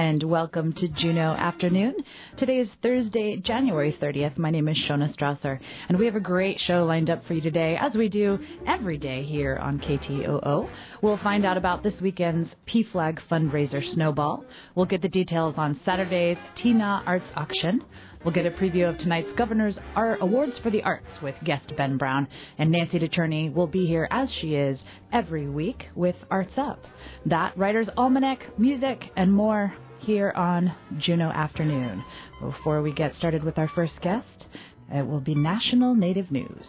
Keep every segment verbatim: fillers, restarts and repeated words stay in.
and welcome to Juneau Afternoon. Today is Thursday, January thirtieth. My name is Shona Strasser, and we have a great show lined up for you today, as we do every day here on K T O O. We'll find out about this weekend's P FLAG fundraiser Snowball. We'll get the details on Saturday's Tina Arts Auction. We'll get a preview of tonight's Governor's Art Awards for the Arts with guest Ben Brown. And Nancy DeCherney will be here, as she is every week, with Arts Up. That, Writer's Almanac, music, and more here on Juneau Afternoon. Before we get started with our first guest, it will be National Native News.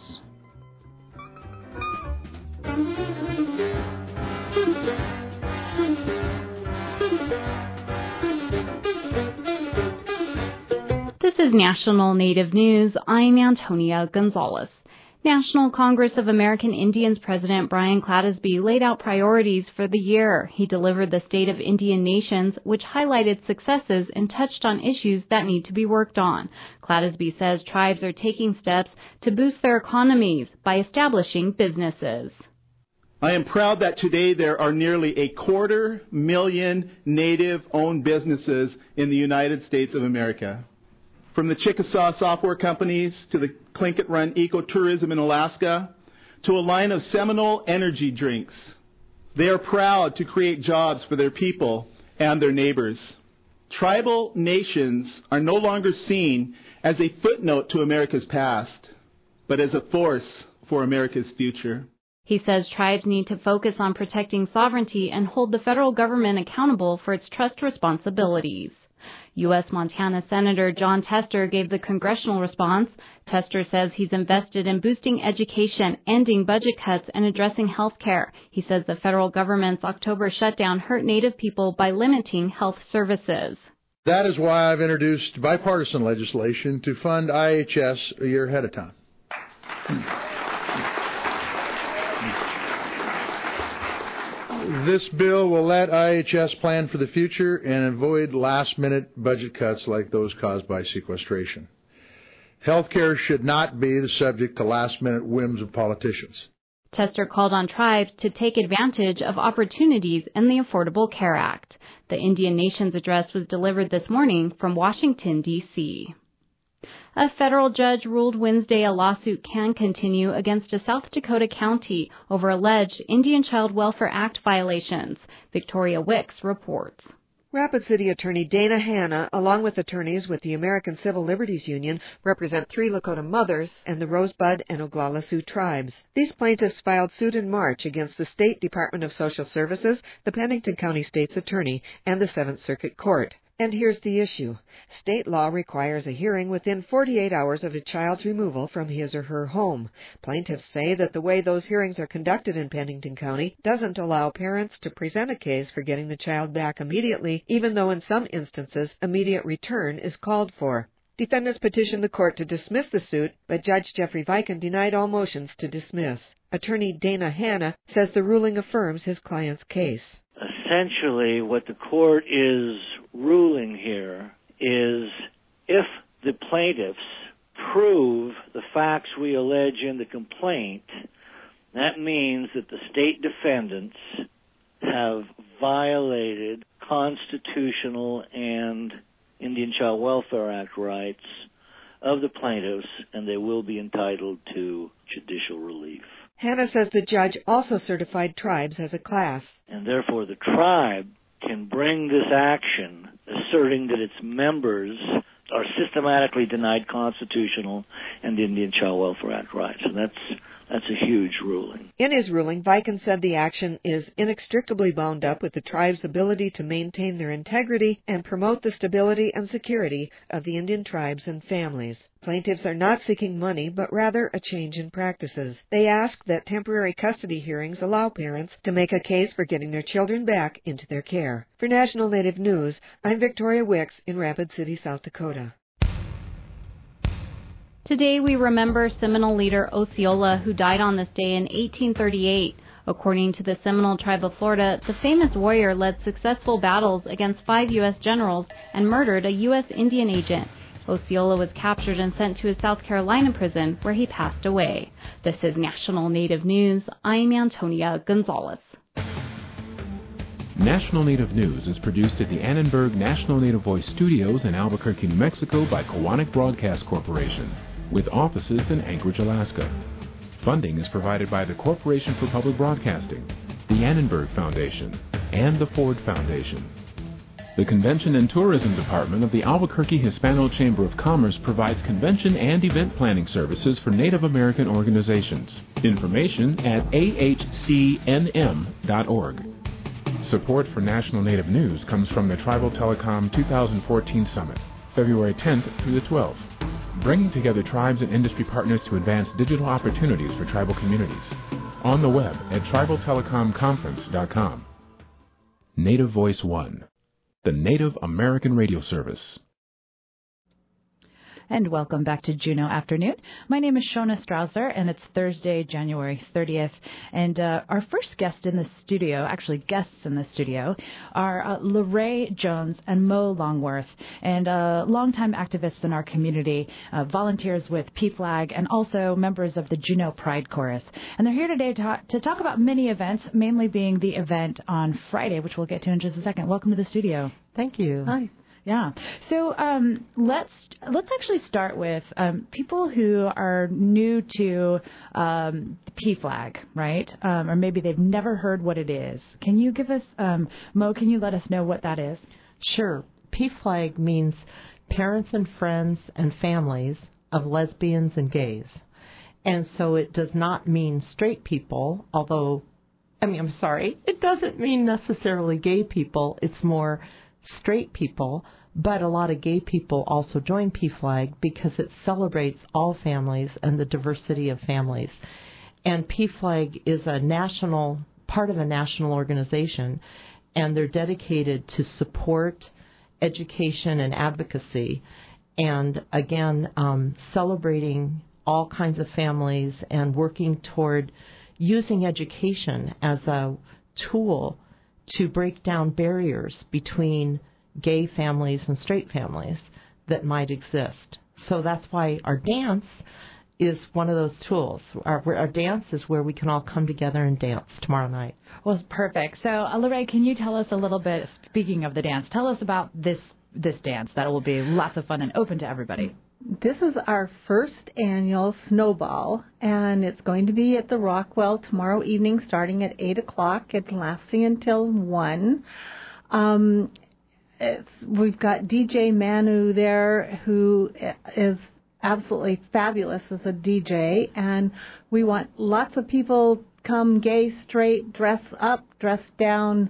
This is National Native News. I'm Antonia Gonzalez. National Congress of American Indians President Brian Clattersby laid out priorities for the year. He delivered the State of Indian Nations, which highlighted successes and touched on issues that need to be worked on. Clattersby says tribes are taking steps to boost their economies by establishing businesses. I am proud that today there are nearly a quarter million Native-owned businesses in the United States of America. From the Chickasaw software companies to the Tlingit-run ecotourism in Alaska to a line of Seminole energy drinks. They are proud to create jobs for their people and their neighbors. Tribal nations are no longer seen as a footnote to America's past, but as a force for America's future. He says tribes need to focus on protecting sovereignty and hold the federal government accountable for its trust responsibilities. U S Montana Senator Jon Tester gave the congressional response. Tester says he's invested in boosting education, ending budget cuts, and addressing health care. He says the federal government's October shutdown hurt Native people by limiting health services. That is why I've introduced bipartisan legislation to fund I H S a year ahead of time. This bill will let I H S plan for the future and avoid last-minute budget cuts like those caused by sequestration. Healthcare should not be the subject to last-minute whims of politicians. Tester called on tribes to take advantage of opportunities in the Affordable Care Act. The Indian Nations address was delivered this morning from Washington, D C A federal judge ruled Wednesday a lawsuit can continue against a South Dakota county over alleged Indian Child Welfare Act violations. Victoria Wicks reports. Rapid City Attorney Dana Hanna, along with attorneys with the American Civil Liberties Union, represent three Lakota mothers and the Rosebud and Oglala Sioux tribes. These plaintiffs filed suit in March against the State Department of Social Services, the Pennington County State's Attorney, and the Seventh Circuit Court. And here's the issue. State law requires a hearing within forty-eight hours of a child's removal from his or her home. Plaintiffs say that the way those hearings are conducted in Pennington County doesn't allow parents to present a case for getting the child back immediately, even though in some instances immediate return is called for. Defendants petitioned the court to dismiss the suit, but Judge Jeffrey Viken denied all motions to dismiss. Attorney Dana Hanna says the ruling affirms his client's case. Essentially, what the court is ruling here is if the plaintiffs prove the facts we allege in the complaint, that means that the state defendants have violated constitutional and Indian Child Welfare Act rights of the plaintiffs, and they will be entitled to judicial relief. Hanna says the judge also certified tribes as a class. And therefore the tribe can bring this action asserting that its members are systematically denied constitutional and Indian Child Welfare Act rights. And that's That's a huge ruling. In his ruling, Viken said the action is inextricably bound up with the tribe's ability to maintain their integrity and promote the stability and security of the Indian tribes and families. Plaintiffs are not seeking money, but rather a change in practices. They ask that temporary custody hearings allow parents to make a case for getting their children back into their care. For National Native News, I'm Victoria Wicks in Rapid City, South Dakota. Today we remember Seminole leader Osceola, who died on this day in eighteen thirty-eight. According to the Seminole Tribe of Florida, the famous warrior led successful battles against five U S generals and murdered a U S Indian agent. Osceola was captured and sent to a South Carolina prison where he passed away. This is National Native News. I'm Antonia Gonzalez. National Native News is produced at the Annenberg National Native Voice Studios in Albuquerque, New Mexico by Kowanik Broadcast Corporation, with offices in Anchorage, Alaska. Funding is provided by the Corporation for Public Broadcasting, the Annenberg Foundation, and the Ford Foundation. The Convention and Tourism Department of the Albuquerque Hispano Chamber of Commerce provides convention and event planning services for Native American organizations. Information at a h c n m dot org. Support for National Native News comes from the Tribal Telecom two thousand fourteen Summit, February tenth through the twelfth, bringing together tribes and industry partners to advance digital opportunities for tribal communities. On the web at tribal telecom conference dot com. Native Voice One, the Native American radio service. And welcome back to Juneau Afternoon. My name is Shona Strausser, and it's Thursday, January thirtieth. And uh, our first guest in the studio, actually guests in the studio, are uh, Lorraine Jones and Mo Longworth, and uh, longtime activists in our community, uh, volunteers with P FLAG, and also members of the Juneau Pride Chorus. And they're here today to, to talk about many events, mainly being the event on Friday, which we'll get to in just a second. Welcome to the studio. Thank you. Hi. Yeah. So um, let's let's actually start with um, people who are new to um, P FLAG, right? Um, or maybe they've never heard what it is. Can you give us, um, Mo, can you let us know what that is? Sure. P FLAG means Parents and Friends and Families of Lesbians and Gays. And so it does not mean straight people, although, I mean, I'm sorry, it doesn't mean necessarily gay people. It's more straight people, but a lot of gay people also join P FLAG because it celebrates all families and the diversity of families. And P FLAG is a national, part of a national organization, and they're dedicated to support education and advocacy, and again, um, celebrating all kinds of families and working toward using education as a tool to break down barriers between gay families and straight families that might exist. So that's why our dance is one of those tools. Our, our dance is where we can all come together and dance tomorrow night. Well, perfect. So, uh, Lorraine, can you tell us a little bit, speaking of the dance, tell us about this this dance that will be lots of fun and open to everybody. This is our first annual Snowball, and it's going to be at the Rockwell tomorrow evening starting at eight o'clock and lasting until one. Um, it's, we've got D J Manu there, who is absolutely fabulous as a D J, and we want lots of people come gay, straight, dress up, dress down.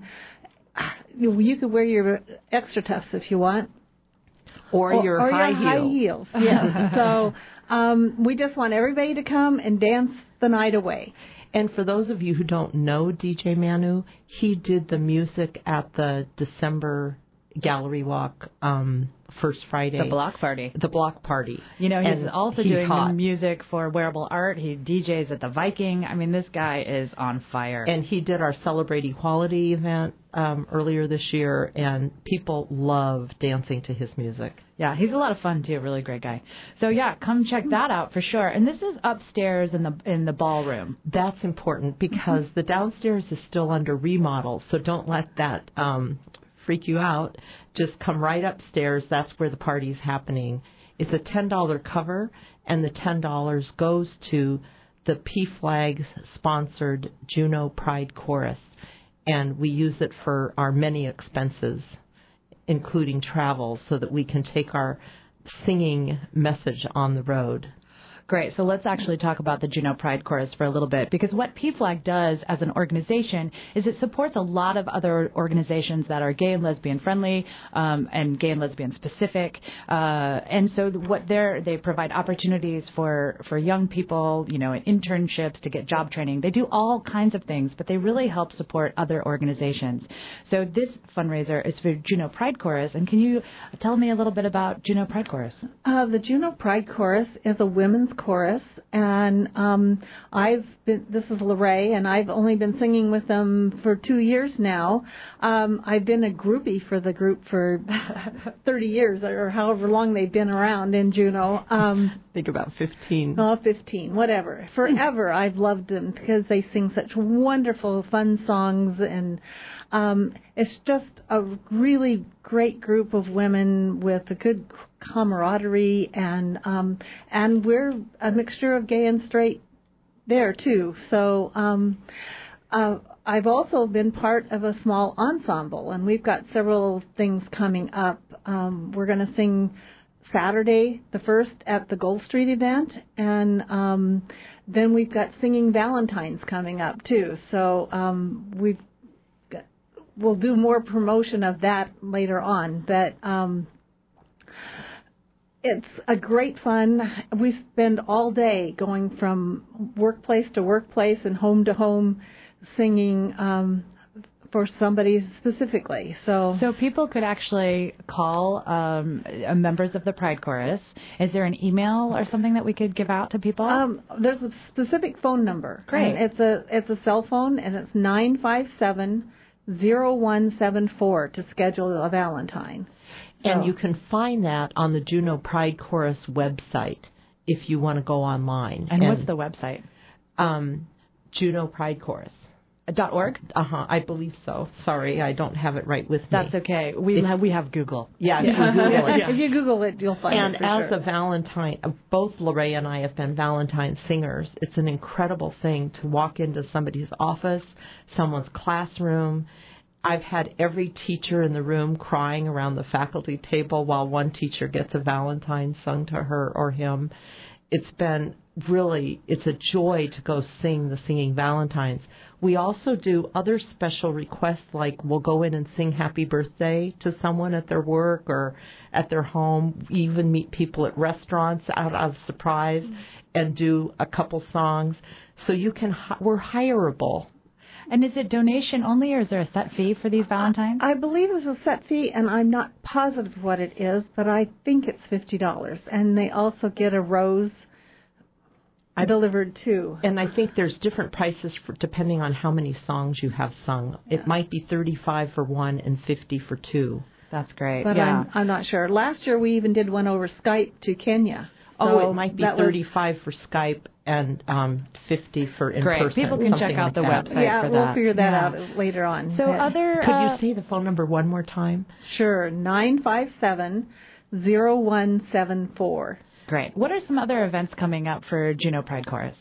You could wear your extra tufts if you want. Or, or your, or high, your high heel. heels. Yes. So um, we just want everybody to come and dance the night away. And for those of you who don't know D J Manu, he did the music at the December Gallery Walk um, first Friday. The block party. The block party. You know, he's and also he's doing hot. the music for Wearable Art. He D Js at the Viking. I mean, this guy is on fire. And he did our Celebrate Equality event um, earlier this year, and people love dancing to his music. Yeah, he's a lot of fun too. Really great guy. So yeah, come check that out for sure. And this is upstairs in the in the ballroom. That's important because the downstairs is still under remodel, so don't let that um, freak you out. Just come right upstairs. That's where the party's happening. It's a ten dollars cover, and the ten dollars goes to the P FLAG sponsored Juneau Pride Chorus, and we use it for our many expenses, including travel, so that we can take our singing message on the road. Great. So let's actually talk about the Juneau Pride Chorus for a little bit, because what P FLAG does as an organization is it supports a lot of other organizations that are gay and lesbian friendly um, and gay and lesbian specific. Uh, and so what they're, they provide opportunities for, for young people, you know, internships to get job training. They do all kinds of things, but they really help support other organizations. So this fundraiser is for Juneau Pride Chorus. And can you tell me a little bit about Juneau Pride Chorus? Uh, the Juneau Pride Chorus is a women's Chorus, and um, I've been, this is Lorraine, and I've only been singing with them for two years now. Um, I've been a groupie for the group for thirty years, or however long they've been around in Juneau. Um, I think about fifteen. Oh, fifteen, whatever. Forever I've loved them because they sing such wonderful, fun songs, and um, it's just a really great group of women with a good camaraderie, and um, and we're a mixture of gay and straight there too. So um, uh, I've also been part of a small ensemble, and we've got several things coming up. Um, we're going to sing Saturday the first at the Gold Street event, and um, then we've got Singing Valentines coming up too. So um, we've got, we'll do more promotion of that later on, but um, it's a great fun. We spend all day going from workplace to workplace and home to home singing um, for somebody specifically. So so people could actually call um, members of the Pride Chorus. Is there an email or something that we could give out to people? Um, there's a specific phone number. Great. And it's a it's a cell phone, and it's nine five seven, zero one seven four to schedule a Valentine. And So- you can find that on the Juneau Pride Chorus website if you want to go online. And, and what's the website? Um, Juneau Pride Chorus. Dot org? Uh-huh, I believe so. Sorry, I don't have it right with me. That's okay. We If- have, we have Google. Yeah, if you Google it. If you Google it, you'll find And it. for as sure. a Valentine, uh, both Lorraine and I have been Valentine singers. It's an incredible thing to walk into somebody's office, someone's classroom. I've had every teacher in the room crying around the faculty table while one teacher gets a Valentine sung to her or him. It's been really, it's a joy to go sing the Singing Valentines. We also do other special requests, like we'll go in and sing happy birthday to someone at their work or at their home. We even meet people at restaurants out of surprise and do a couple songs. So you can, we're hireable. And is it donation only, or is there a set fee for these Valentines? I believe there's a set fee, and I'm not positive what it is, but I think it's fifty dollars. And they also get a rose I delivered too. And I think there's different prices for, depending on how many songs you have sung. Yeah. It might be thirty-five for one and fifty for two. That's great. But yeah. I'm, I'm not sure. Last year we even did one over Skype to Kenya. So oh, it might be thirty-five was... for Skype and um, fifty for in great. person. People can check out like the that. website yeah, for we'll that. figure that yeah. out later on. So but other could uh, you say the phone number one more time? Sure, nine five seven, zero one seven four. Great. What are some other events coming up for Juneau Pride Chorus?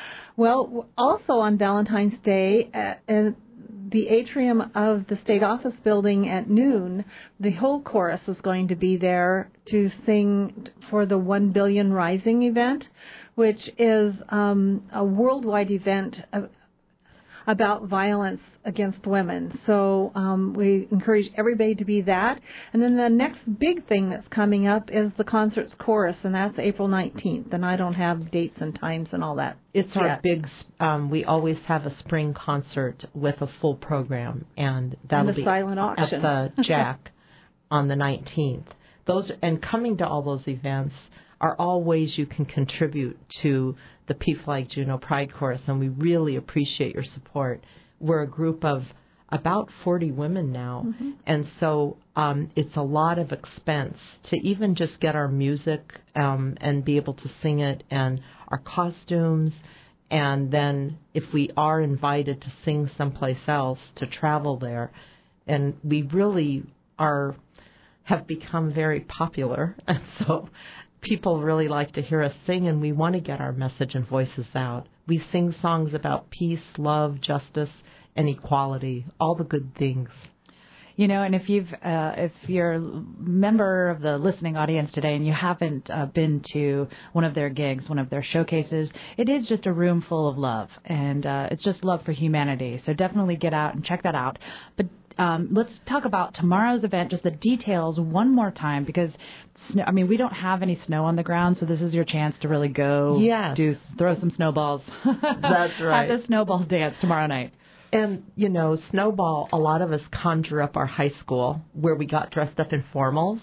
Well, also on Valentine's Day, at, at the atrium of the state office building at noon, the whole chorus is going to be there to sing for the One Billion Rising event, which is um, a worldwide event of, about violence against women. So um, we encourage everybody to be that. And then the next big thing that's coming up is the Concerts Chorus, and that's April nineteenth. And I don't have dates and times and all that. It's our yet. big, um, we always have a spring concert with a full program, and that'll and be silent auction. at the Jack on the nineteenth. Those and coming to all those events are all ways you can contribute to the P F L A G Juneau Pride Chorus, and we really appreciate your support. We're a group of about forty women now, mm-hmm. and so um, it's a lot of expense to even just get our music um, and be able to sing it, and our costumes, and then if we are invited to sing someplace else, to travel there. And we really are have become very popular, and so people really like to hear us sing, and we want to get our message and voices out. We sing songs about peace, love, justice, and equality, all the good things. You know, and if you've uh, if you're a member of the listening audience today and you haven't uh, been to one of their gigs, one of their showcases, it is just a room full of love, and uh, it's just love for humanity. So definitely get out and check that out. But um, let's talk about tomorrow's event, just the details one more time, because snow, I mean, we don't have any snow on the ground, so this is your chance to really go yes. do throw some snowballs. That's right. Have the snowball dance tomorrow night. And, you know, Snowball, a lot of us conjure up our high school where we got dressed up in formals.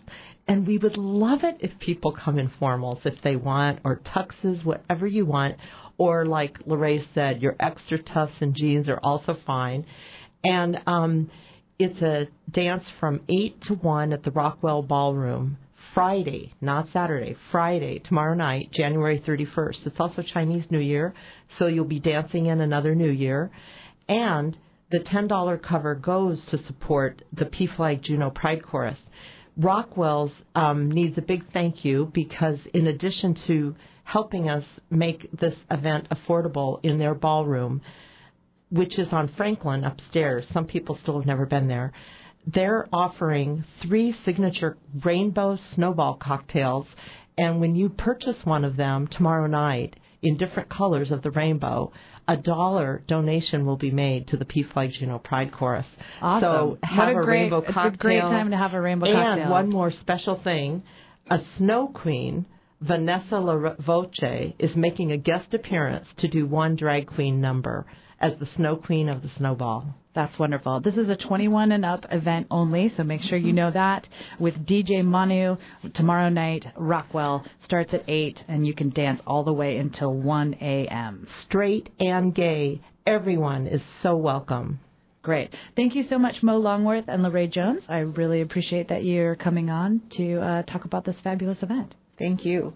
And we would love it if people come in formals if they want, or tuxes, whatever you want. Or like Lorraine said, your extra tufts and jeans are also fine. And um, it's a dance from eight to one at the Rockwell Ballroom, Friday, not Saturday, Friday, tomorrow night, January thirty-first. It's also Chinese New Year, so you'll be dancing in another New Year. And the ten dollars cover goes to support the P Flag Juneau Pride Chorus. Rockwell's um, needs a big thank you because in addition to helping us make this event affordable in their ballroom, which is on Franklin upstairs, some people still have never been there, they're offering three signature rainbow snowball cocktails, and when you purchase one of them tomorrow night in different colors of the rainbow, a dollar donation will be made to the P Flag Juneau Pride Chorus. Awesome. So have what a, a great, rainbow cocktail. It's a great time to have a rainbow and cocktail. And one more special thing, a snow queen, Vanessa La Voce, is making a guest appearance to do one drag queen number as the snow queen of the snowball. That's wonderful. This is a twenty-one and up event only, so make sure you know that. With D J Manu tomorrow night, Rockwell starts at eight, and you can dance all the way until one a.m. Straight and gay, everyone is so welcome. Great. Thank you so much, Mo Longworth and Lorraine Jones. I really appreciate that you're coming on to uh, talk about this fabulous event. Thank you.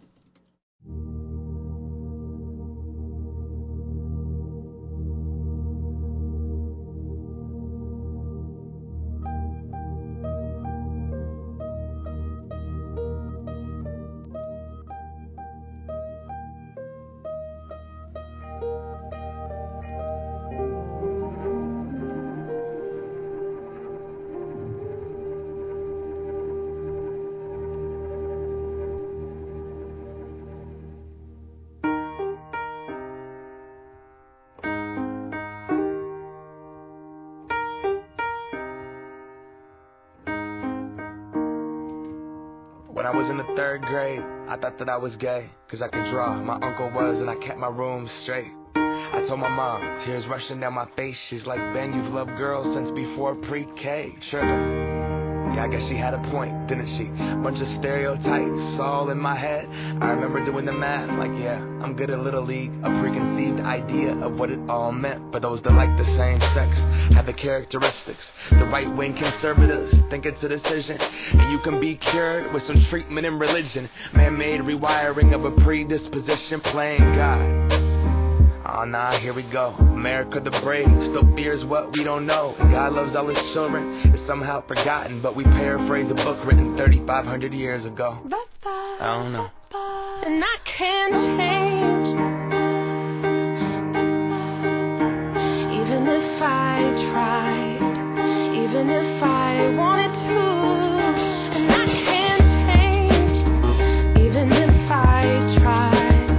When I was in the third grade, I thought that I was gay, cause I could draw. My uncle was, and I kept my room straight. I told my mom, tears rushing down my face. She's like, Ben, you've loved girls since before pre-K. Sure. Yeah, I guess she had a point, didn't she? Bunch of stereotypes all in my head. I remember doing the math, like, yeah, I'm good at Little League. A preconceived idea of what it all meant. But those that like the same sex have the characteristics. The right-wing conservatives think it's a decision, and you can be cured with some treatment in religion. Man-made rewiring of a predisposition, playing God. Oh, nah, here we go. America the brave still fears what we don't know. God loves all his children. It's somehow forgotten, but we paraphrase a book written thirty-five hundred years ago. I don't know. And I can't change, even if I tried, even if I wanted to. And I can't change, even if I tried.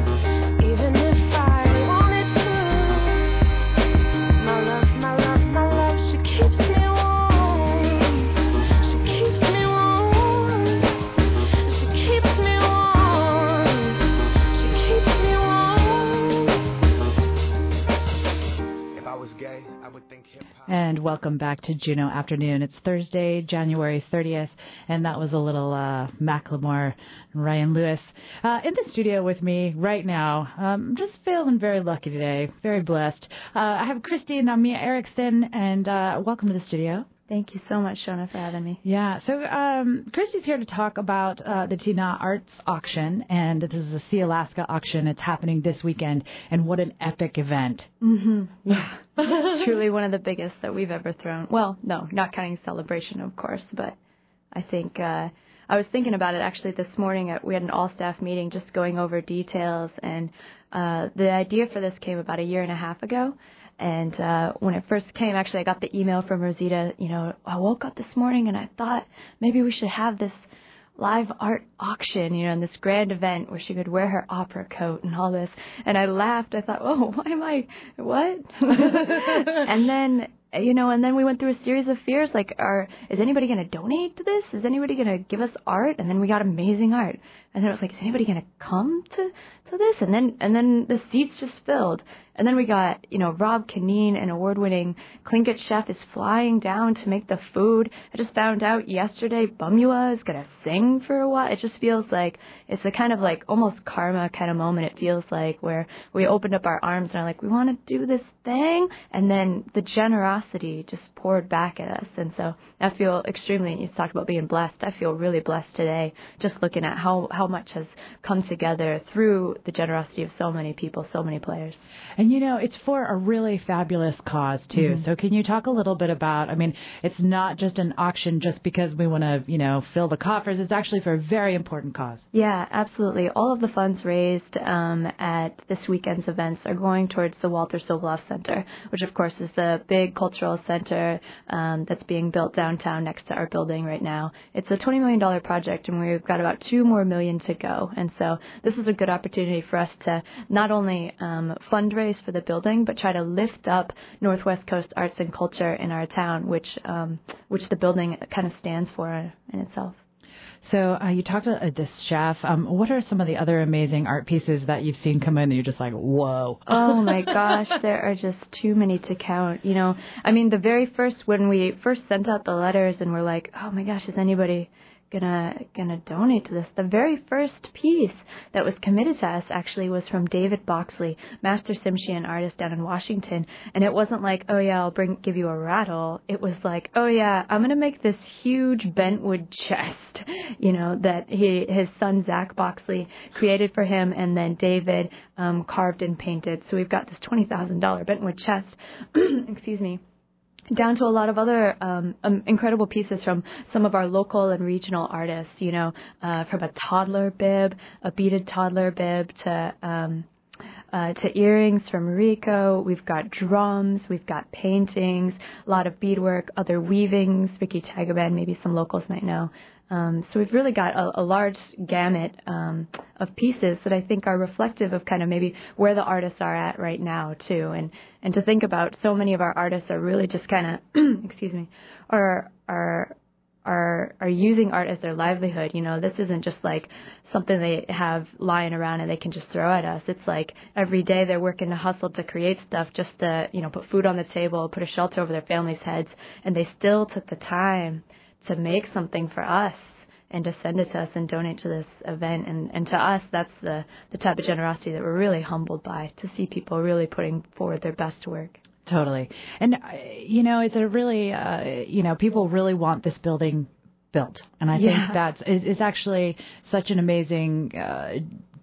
And welcome back to Juneau Afternoon. It's Thursday, January thirtieth, and that was a little uh, Macklemore and Ryan Lewis. Uh, in the studio with me right now, um, just feeling very lucky today, very blessed. Uh, I have Christy and Namia Erickson, and uh, welcome to the studio. Thank you so much, Shona, for having me. Yeah, so um, Christy's here to talk about uh, the Tina Arts Auction, and this is a Sea Alaska auction. It's happening this weekend, and what an epic event. Mm-hmm. Yeah, it's truly one of the biggest that we've ever thrown. Well, no, not counting Celebration, of course, but I think uh, I was thinking about it actually this morning. We had an all-staff meeting just going over details, and uh, the idea for this came about a year and a half ago. And uh, when it first came, actually, I got the email from Rosita. You know, I woke up this morning and I thought maybe we should have this live art auction, you know, and this grand event where she could wear her opera coat and all this. And I laughed. I thought, oh, why am I, what? And then, you know, and then we went through a series of fears, like, are is anybody going to donate to this? Is anybody going to give us art? And then we got amazing art. And then it was like, is anybody going to come to to this? And then and then the seats just filled. And then we got, you know, Rob Kineen, an award-winning Tlingit chef, is flying down to make the food. I just found out yesterday Bumua is going to sing for a while. It just feels like it's a kind of like almost karma kind of moment. It feels like where we opened up our arms and are like, we want to do this thing. And then the generosity just poured back at us. And so I feel extremely, you talked about being blessed. I feel really blessed today, just looking at how, how much has come together through the generosity of so many people, so many players. And, you know, it's for a really fabulous cause, too. Mm-hmm. So can you talk a little bit about, I mean, it's not just an auction just because we want to, you know, fill the coffers. It's actually for a very important cause. Yeah, absolutely. All of the funds raised um, at this weekend's events are going towards the Walter Sobolov Center, which, of course, is the big cultural center um, that's being built downtown next to our building right now. It's a twenty million dollars project, and we've got about two more million to go. And so this is a good opportunity for us to not only um, fundraise for the building, but try to lift up Northwest Coast arts and culture in our town, which um, which the building kind of stands for in itself. So uh, you talked to uh, this chef. Um, what are some of the other amazing art pieces that you've seen come in and you're just like, whoa? Oh, my gosh. There are just too many to count. You know, I mean, the very first, when we first sent out the letters and we're like, oh, my gosh, is anybody gonna gonna donate to this? The very first piece that was committed to us actually was from David Boxley, master Tsimshian artist down in Washington. And it wasn't like, oh yeah, I'll bring give you a rattle. It was like, oh yeah, I'm gonna make this huge bentwood chest, you know, that he his son Zach Boxley created for him, and then David um, carved and painted. So we've got this twenty thousand dollars bentwood chest. Excuse me. Down to a lot of other um, um, incredible pieces from some of our local and regional artists, you know, uh, from a toddler bib, a beaded toddler bib, to um, uh, to earrings from Rico. We've got drums, we've got paintings, a lot of beadwork, other weavings. Vicky Tagaban, maybe some locals might know. Um, so we've really got a, a large gamut um, of pieces that I think are reflective of kind of maybe where the artists are at right now too, and and to think about so many of our artists are really just kind of excuse me are are are are using art as their livelihood. You know, this isn't just like something they have lying around and they can just throw at us. It's like every day they're working to hustle to create stuff just to, you know, put food on the table, put a shelter over their families' heads, and they still took the time to make something for us and to send it to us and donate to this event. And, and to us, that's the, the type of generosity that we're really humbled by, to see people really putting forward their best work. Totally. And, uh, you know, it's a really, uh, you know, people really want this building built. And I yeah. think that's, it's actually such an amazing, uh,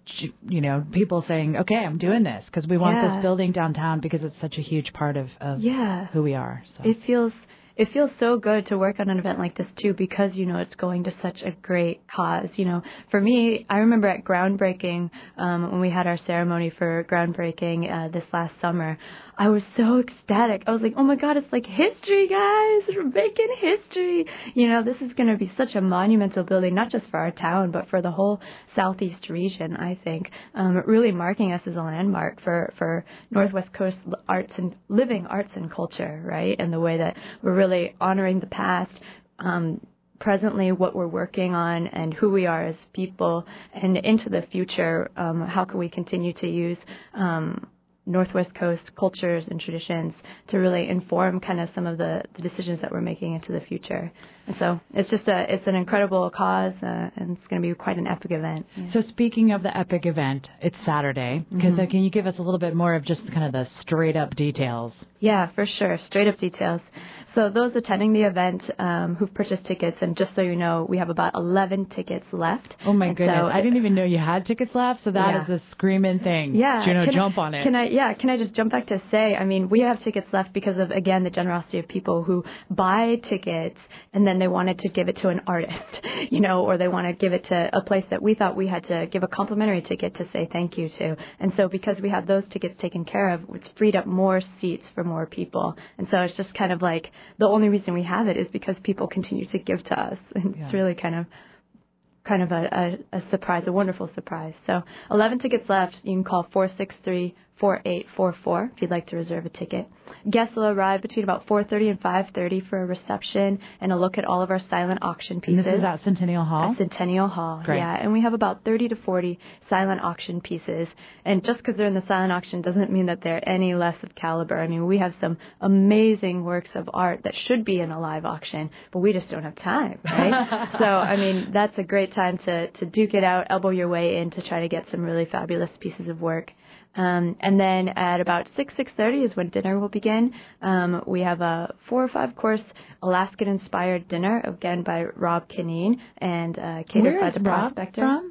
you know, people saying, okay, I'm doing this because we want yeah. this building downtown because it's such a huge part of, of yeah. who we are. So. It feels... It feels so good to work on an event like this, too, because, you know, it's going to such a great cause. You know, for me, I remember at groundbreaking, um, when we had our ceremony for groundbreaking uh, this last summer, I was so ecstatic. I was like, oh, my God, it's like history, guys. We're making history. You know, this is going to be such a monumental building, not just for our town, but for the whole southeast region, I think, um, really marking us as a landmark for, for Northwest Coast arts and living arts and culture, right, and the way that we're really really honoring the past, um, presently what we're working on, and who we are as people, and into the future, um, how can we continue to use um, Northwest Coast cultures and traditions to really inform kind of some of the, the decisions that we're making into the future. And so it's just a, it's an incredible cause, uh, and it's going to be quite an epic event. Yeah. So speaking of the epic event, it's Saturday. Because mm-hmm. uh, can you give us a little bit more of just kind of the straight up details? Yeah, for sure. Straight up details. So those attending the event um, who've purchased tickets, and just so you know, we have about eleven tickets left. Oh, my and goodness. So, I didn't even know you had tickets left, so that yeah. is a screaming thing. Yeah. You know, can jump I, on it. Can I, yeah, can I just jump back to say, I mean, we have tickets left because of, again, the generosity of people who buy tickets and then they wanted to give it to an artist, you know, or they want to give it to a place that we thought we had to give a complimentary ticket to say thank you to. And so because we have those tickets taken care of, it's freed up more seats for more people. And so it's just kind of like the only reason we have it is because people continue to give to us. And yeah. it's really kind of kind of a, a, a surprise, a wonderful surprise. So eleven tickets left. You can call four six three, four eight four four if you'd like to reserve a ticket. Guests will arrive between about four thirty and five thirty for a reception and a look at all of our silent auction pieces. And this is at Centennial Hall? At Centennial Hall, Great. yeah. And we have about thirty to forty silent auction pieces. And just because they're in the silent auction doesn't mean that they're any less of caliber. I mean, we have some amazing works of art that should be in a live auction, but we just don't have time, right? So, I mean, that's a great time to, to duke it out, elbow your way in to try to get some really fabulous pieces of work. Um, and then at about six, six thirty is when dinner will begin. Um, we have a four or five course Alaskan-inspired dinner, again by Rob Kineen and uh, catered Where by is the Rob Prospector. From?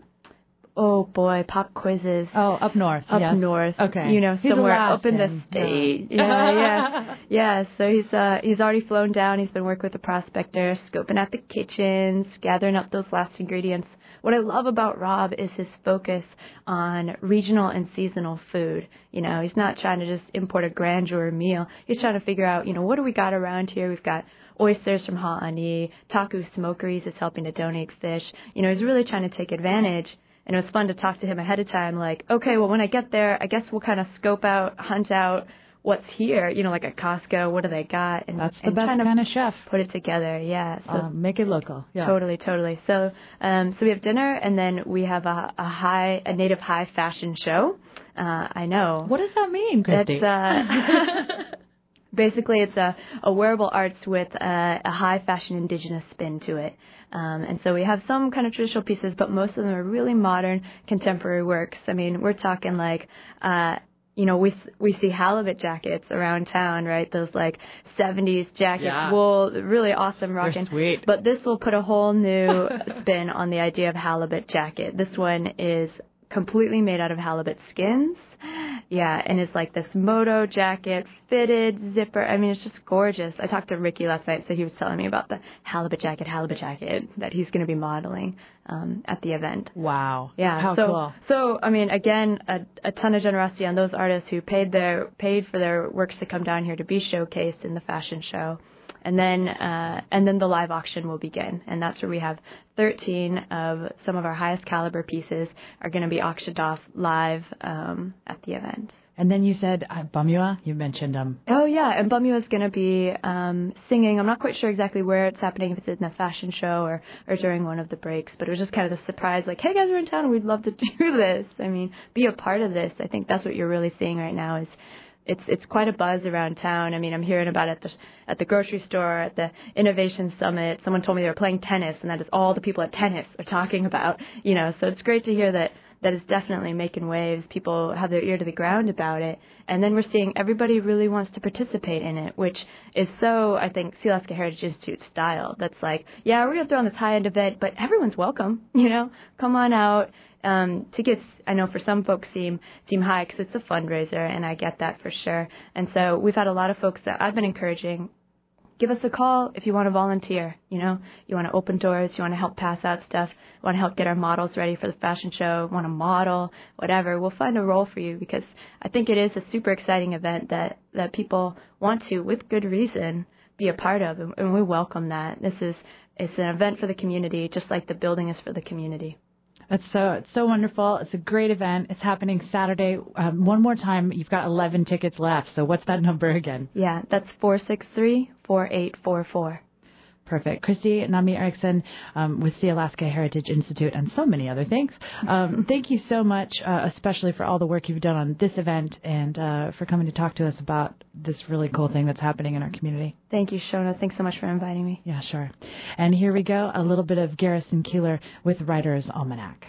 Oh boy, pop quizzes. Oh, up north. Up yes. north. Okay. You know, He's somewhere Alaskan. up in the state. Yeah, yeah. Yeah, so he's uh he's already flown down. He's been working with the Prospector, scoping out the kitchens, gathering up those last ingredients. What I love about Rob is his focus on regional and seasonal food. You know, he's not trying to just import a grandeur meal. He's trying to figure out, you know, what do we got around here? We've got oysters from Ha'ani, Taku Smokeries is helping to donate fish. You know, he's really trying to take advantage. And it was fun to talk to him ahead of time, like, okay, well, when I get there, I guess we'll kind of scope out, hunt out what's here, you know, like at Costco, what do they got? And that's the and best kind of, kind of chef. Put it together, yeah. So uh, make it local. Yeah. Totally, totally. So, um, so we have dinner, and then we have a, a high, a native high fashion show. Uh, I know. What does that mean, Christy? That's, uh, basically, it's a, a wearable arts with a, a high fashion indigenous spin to it. Um, and so we have some kind of traditional pieces, but most of them are really modern, contemporary works. I mean, we're talking like, uh, you know, we we see halibut jackets around town, right? Those like seventies jackets, yeah. wool, really awesome rocking. They're sweet. But this will put a whole new spin on the idea of halibut jacket. This one is completely made out of halibut skins. Yeah, and it's like this moto jacket, fitted zipper. I mean, it's just gorgeous. I talked to Ricky last night, so he was telling me about the halibut jacket, halibut jacket that he's going to be modeling um, at the event. Wow. Yeah. How so, cool. So, I mean, again, a, a ton of generosity on those artists who paid their paid for their works to come down here to be showcased in the fashion show. And then uh, and then the live auction will begin, and that's where we have thirteen of some of our highest caliber pieces are going to be auctioned off live um, at the event. And then you said uh, Bamua, you mentioned um. Oh yeah, and Bamua is going to be um, singing. I'm not quite sure exactly where it's happening, if it's in a fashion show or, or during one of the breaks. But it was just kind of the surprise, like, hey guys, we're in town, and we'd love to do this. I mean, be a part of this. I think that's what you're really seeing right now is. It's it's quite a buzz around town. I mean, I'm hearing about it at the, at the grocery store, at the Innovation Summit. Someone told me they were playing tennis, and that is all the people at tennis are talking about. You know, so it's great to hear that that is definitely making waves. People have their ear to the ground about it, and then we're seeing everybody really wants to participate in it, which is so, I think, Sealaska Heritage Institute style. That's like, yeah, we're gonna throw on this high-end event, but everyone's welcome. You know, come on out. Um, tickets, I know for some folks seem seem high because it's a fundraiser, and I get that for sure. And so we've had a lot of folks that I've been encouraging, give us a call if you want to volunteer. You know, you want to open doors, you want to help pass out stuff, want to help get our models ready for the fashion show, want to model, whatever. We'll find a role for you because I think it is a super exciting event that, that people want to, with good reason, be a part of, and, and we welcome that. This is it's an event for the community, just like the building is for the community. It's so it's so wonderful. It's a great event. It's happening Saturday. Um, one more time, you've got eleven tickets left. So what's that number again? Yeah, that's four six three, four eight four four. Perfect. Christy Nami Erickson um, with Sealaska Heritage Institute and so many other things. Um, thank you so much, uh, especially for all the work you've done on this event and uh, for coming to talk to us about this really cool thing that's happening in our community. Thank you, Shona. Thanks so much for inviting me. Yeah, sure. And here we go, a little bit of Garrison Keillor with Writer's Almanac.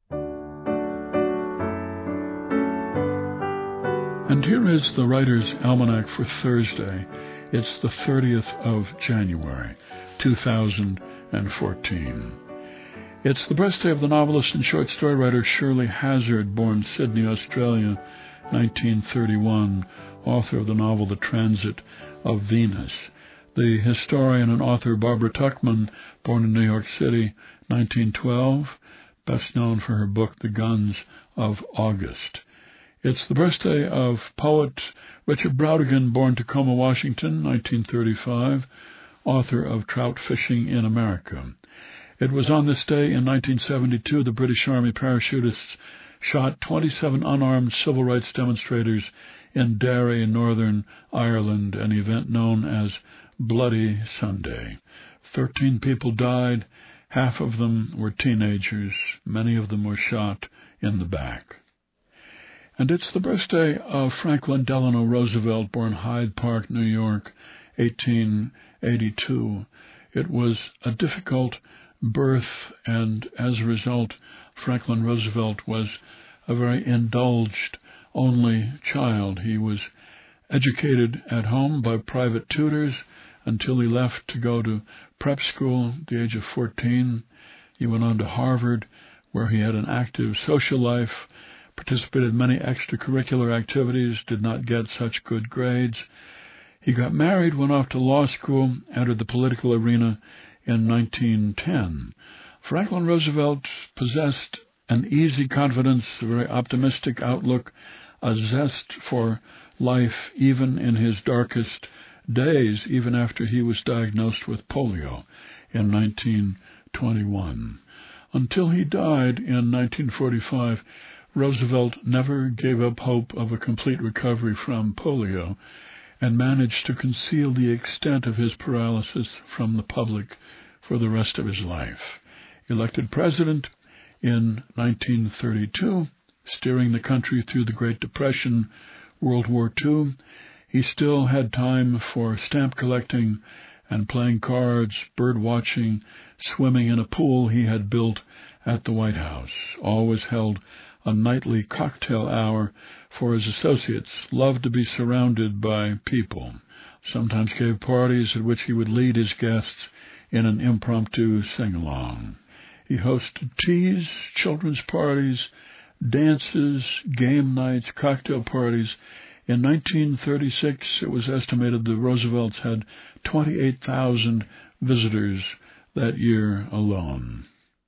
And here is the Writer's Almanac for Thursday. It's the thirtieth of January, two thousand fourteen. It's the birthday of the novelist and short story writer Shirley Hazard, born Sydney, Australia, nineteen thirty-one, author of the novel The Transit of Venus. The historian and author Barbara Tuchman, born in New York City, nineteen twelve, best known for her book The Guns of August. It's the birthday of poet Richard Brautigan, born Tacoma, Washington, nineteen thirty-five, author of Trout Fishing in America. It was on this day in nineteen seventy-two the British Army parachutists shot twenty-seven unarmed civil rights demonstrators in Derry, Northern Ireland, an event known as Bloody Sunday. Thirteen people died. Half of them were teenagers. Many of them were shot in the back. And it's the birthday of Franklin Delano Roosevelt, born Hyde Park, New York, eighteen eighty-two. It was a difficult birth, and as a result, Franklin Roosevelt was a very indulged only child. He was educated at home by private tutors until he left to go to prep school at the age of fourteen. He went on to Harvard, where he had an active social life, participated in many extracurricular activities, did not get such good grades. He got married, went off to law school, entered the political arena in nineteen ten. Franklin Roosevelt possessed an easy confidence, a very optimistic outlook, a zest for life even in his darkest days, even after he was diagnosed with polio in nineteen twenty-one. Until he died in nineteen forty-five, Roosevelt never gave up hope of a complete recovery from polio and managed to conceal the extent of his paralysis from the public for the rest of his life. Elected president in nineteen thirty-two, steering the country through the Great Depression, World War Two, he still had time for stamp collecting and playing cards, bird watching, swimming in a pool he had built at the White House. Always held a nightly cocktail hour for his associates, loved to be surrounded by people, sometimes gave parties at which he would lead his guests in an impromptu sing-along. He hosted teas, children's parties, dances, game nights, cocktail parties. In nineteen thirty-six, it was estimated the Roosevelts had twenty-eight thousand visitors that year alone.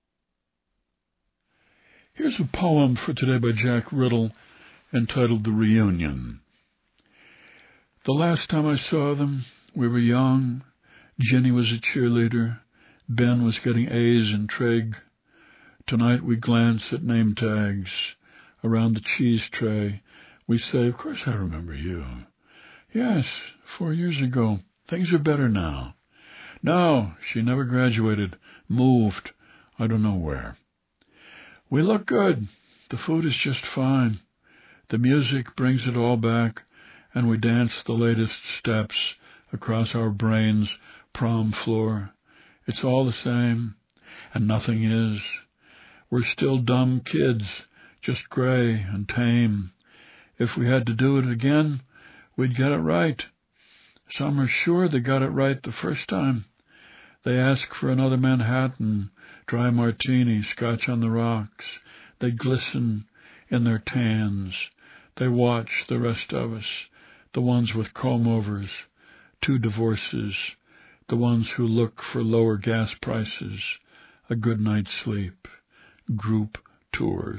Here's a poem for today by Jack Riddle entitled The Reunion. The last time I saw them, we were young. Jenny was a cheerleader. Ben was getting A's in trig. Tonight we glance at name tags. Around the cheese tray, we say, of course I remember you. Yes, four years ago. Things are better now. No, she never graduated. Moved. I don't know where. We look good. The food is just fine. The music brings it all back, and we dance the latest steps across our brains' prom floor. It's all the same, and nothing is. We're still dumb kids, just gray and tame. If we had to do it again, we'd get it right. Some are sure they got it right the first time. They ask for another Manhattan, dry martini, scotch on the rocks. They glisten in their tans. They watch the rest of us, the ones with comb-overs, two divorces, the ones who look for lower gas prices, a good night's sleep, group tours.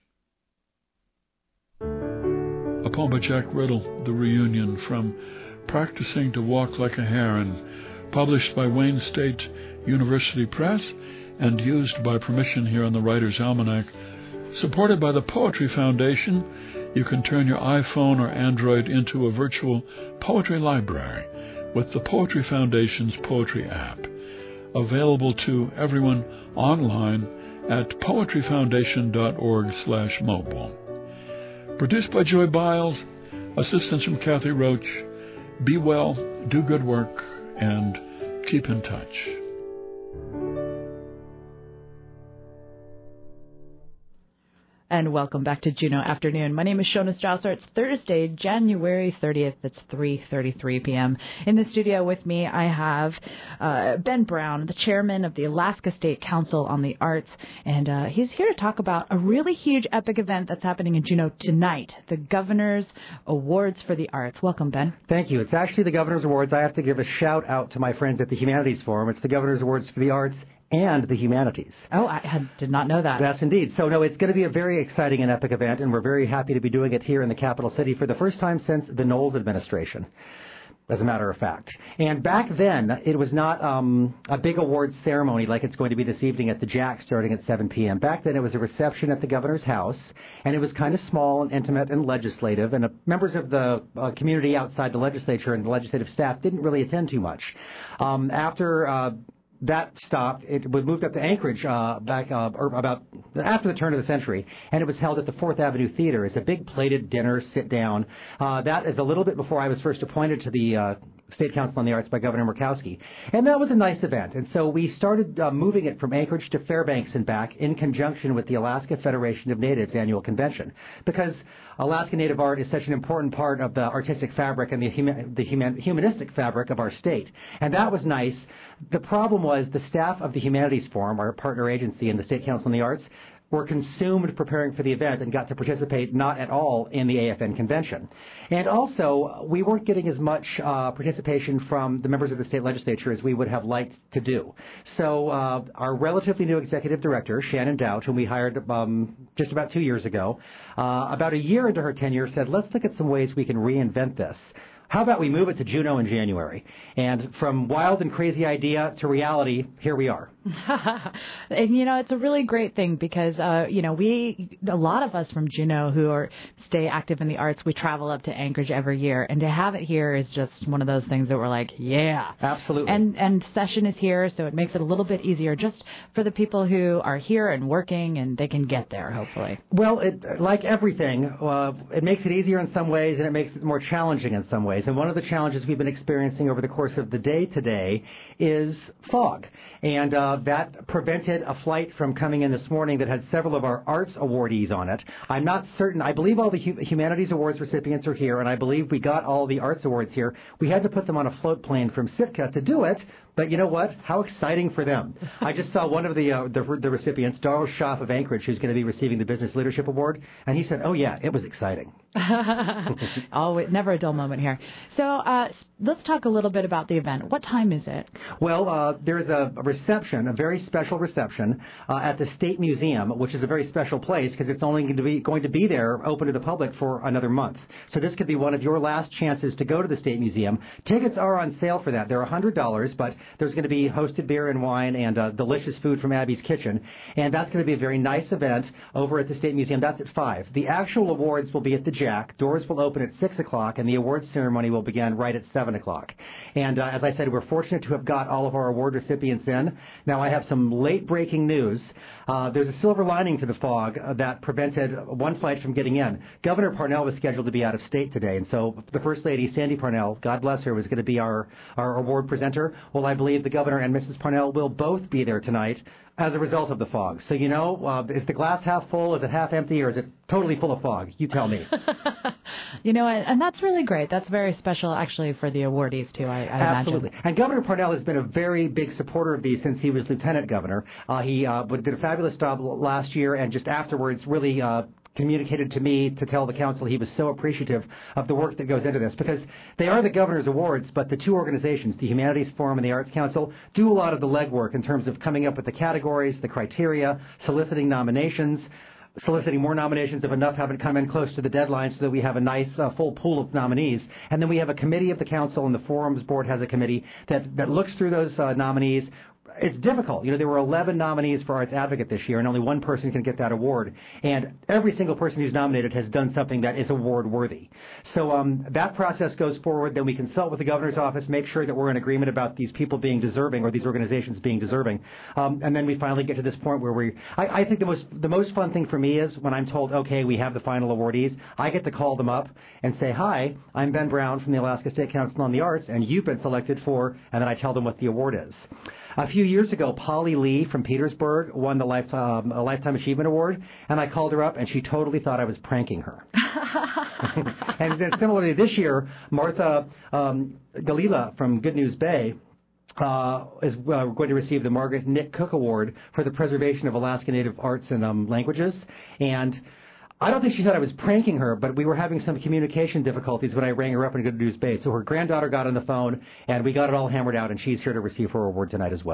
A poem by Jack Riddle, The Reunion, from Practicing to Walk Like a Heron, published by Wayne State University Press and used by permission here on the Writer's Almanac. Supported by the Poetry Foundation, you can turn your iPhone or Android into a virtual poetry library with the Poetry Foundation's Poetry app, available to everyone online at poetryfoundation.org slash mobile. Produced by Joy Biles, assistance from Kathy Roach. Be well, do good work, and keep in touch. And welcome back to Juneau Afternoon. My name is Shona Strausser. It's Thursday, January thirtieth. It's three thirty-three p.m. In the studio with me, I have uh, Ben Brown, the chairman of the Alaska State Council on the Arts, and uh, he's here to talk about a really huge epic event that's happening in Juneau tonight, the Governor's Awards for the Arts. Welcome, Ben. Thank you. It's actually the Governor's Awards. I have to give a shout out to my friends at the Humanities Forum. It's the Governor's Awards for the Arts and the humanities. Oh, I had, did not know that. Yes, indeed. So, no, it's going to be a very exciting and epic event, and we're very happy to be doing it here in the capital city for the first time since the Knowles administration. as a matter of fact. And back then, it was not um, a big awards ceremony like it's going to be this evening at the Jack starting at seven p.m. Back then, it was a reception at the governor's house, and it was kind of small and intimate and legislative, and uh, members of the uh, community outside the legislature and the legislative staff didn't really attend too much. Um, after uh, that stopped, it was moved up to Anchorage uh, back uh, or about after the turn of the century, and it was held at the Fourth Avenue Theater. It's a big plated dinner, sit down. Uh, that is a little bit before I was first appointed to the uh, State Council on the Arts by Governor Murkowski. And that was a nice event. And so we started uh, moving it from Anchorage to Fairbanks and back in conjunction with the Alaska Federation of Natives annual convention, because Alaska Native art is such an important part of the artistic fabric and the, huma- the human- humanistic fabric of our state. And that was nice. The problem was the staff of the Humanities Forum, our partner agency in the State Council on the Arts, were consumed preparing for the event and got to participate not at all in the A F N convention. And also, we weren't getting as much uh, participation from the members of the state legislature as we would have liked to do. So uh, our relatively new executive director, Shannon Douch, whom we hired um, just about two years ago, uh, about a year into her tenure said, let's look at some ways we can reinvent this. How about we move it to Juneau in January? And from wild and crazy idea to reality, here we are. And, you know, it's a really great thing because, uh, you know, we, a lot of us from Juneau who are stay active in the arts, we travel up to Anchorage every year. And to have it here is just one of those things that we're like, yeah. Absolutely. And, and session is here, so it makes it a little bit easier just for the people who are here and working, and they can get there, hopefully. Well, it, like everything, uh, it makes it easier in some ways and it makes it more challenging in some ways. And one of the challenges we've been experiencing over the course of the day today is fog. And uh, that prevented a flight from coming in this morning that had several of our arts awardees on it. I'm not certain. I believe all the hu- humanities awards recipients are here, and I believe we got all the arts awards here. We had to put them on a float plane from Sitka to do it. But you know what? How exciting for them. I just saw one of the, uh, the the recipients, Darrell Schaff of Anchorage, who's going to be receiving the Business Leadership Award, and he said, oh, yeah, it was exciting. Oh, never a dull moment here. So uh, let's talk a little bit about the event. What time is it? Well, uh, there's a reception, a very special reception uh, at the State Museum, which is a very special place because it's only going to be going to be there open to the public for another month. So this could be one of your last chances to go to the State Museum. Tickets are on sale for that. They're one hundred dollars, but there's going to be hosted beer and wine and uh, delicious food from Abby's Kitchen. And that's going to be a very nice event over at the State Museum. That's at five. The actual awards will be at the Jack. Doors will open at six o'clock, and the awards ceremony will begin right at seven o'clock. And uh, as I said, we're fortunate to have got all of our award recipients in. Now, I have some late-breaking news. Uh, there's a silver lining to the fog uh, that prevented one flight from getting in. Governor Parnell was scheduled to be out of state today, and so the First Lady, Sandy Parnell, God bless her, was going to be our, our award presenter. Well, I believe the governor and Missus Parnell will both be there tonight as a result of the fog. So, you know, uh, is the glass half full, is it half empty, or is it totally full of fog? You tell me. You know, and, and that's really great. That's very special, actually, for the awardees, too, I, I Absolutely. imagine. And Governor Parnell has been a very big supporter of these since he was lieutenant governor. Uh, he uh, did a fabulous job last year, and just afterwards really uh, communicated to me to tell the council he was so appreciative of the work that goes into this, because they are the governor's awards, but the two organizations, the Humanities Forum and the Arts Council, do a lot of the legwork in terms of coming up with the categories, the criteria, soliciting nominations, soliciting more nominations if enough haven't come in close to the deadline so that we have a nice uh, full pool of nominees. And then we have a committee of the council, and the forums board has a committee that, that looks through those uh, nominees. It's difficult. You know, there were eleven nominees for Arts Advocate this year, and only one person can get that award. And every single person who's nominated has done something that is award-worthy. So um, that process goes forward. Then we consult with the governor's office, make sure that we're in agreement about these people being deserving or these organizations being deserving. Um, and then we finally get to this point where we I, I think the most the most fun thing for me is when I'm told, okay, we have the final awardees, I get to call them up and say, hi, I'm Ben Brown from the Alaska State Council on the Arts, and you've been selected for, and then I tell them what the award is. A few years ago, Polly Lee from Petersburg won the life, um, a Lifetime Achievement Award, and I called her up, and she totally thought I was pranking her. And then similarly this year, Martha um, Galila from Good News Bay uh, is uh, going to receive the Margaret Nick Cook Award for the preservation of Alaska Native arts and um, languages. And I don't think she thought I was pranking her, but we were having some communication difficulties when I rang her up in Good News Bay. So her granddaughter got on the phone, and we got it all hammered out, and she's here to receive her award tonight as well.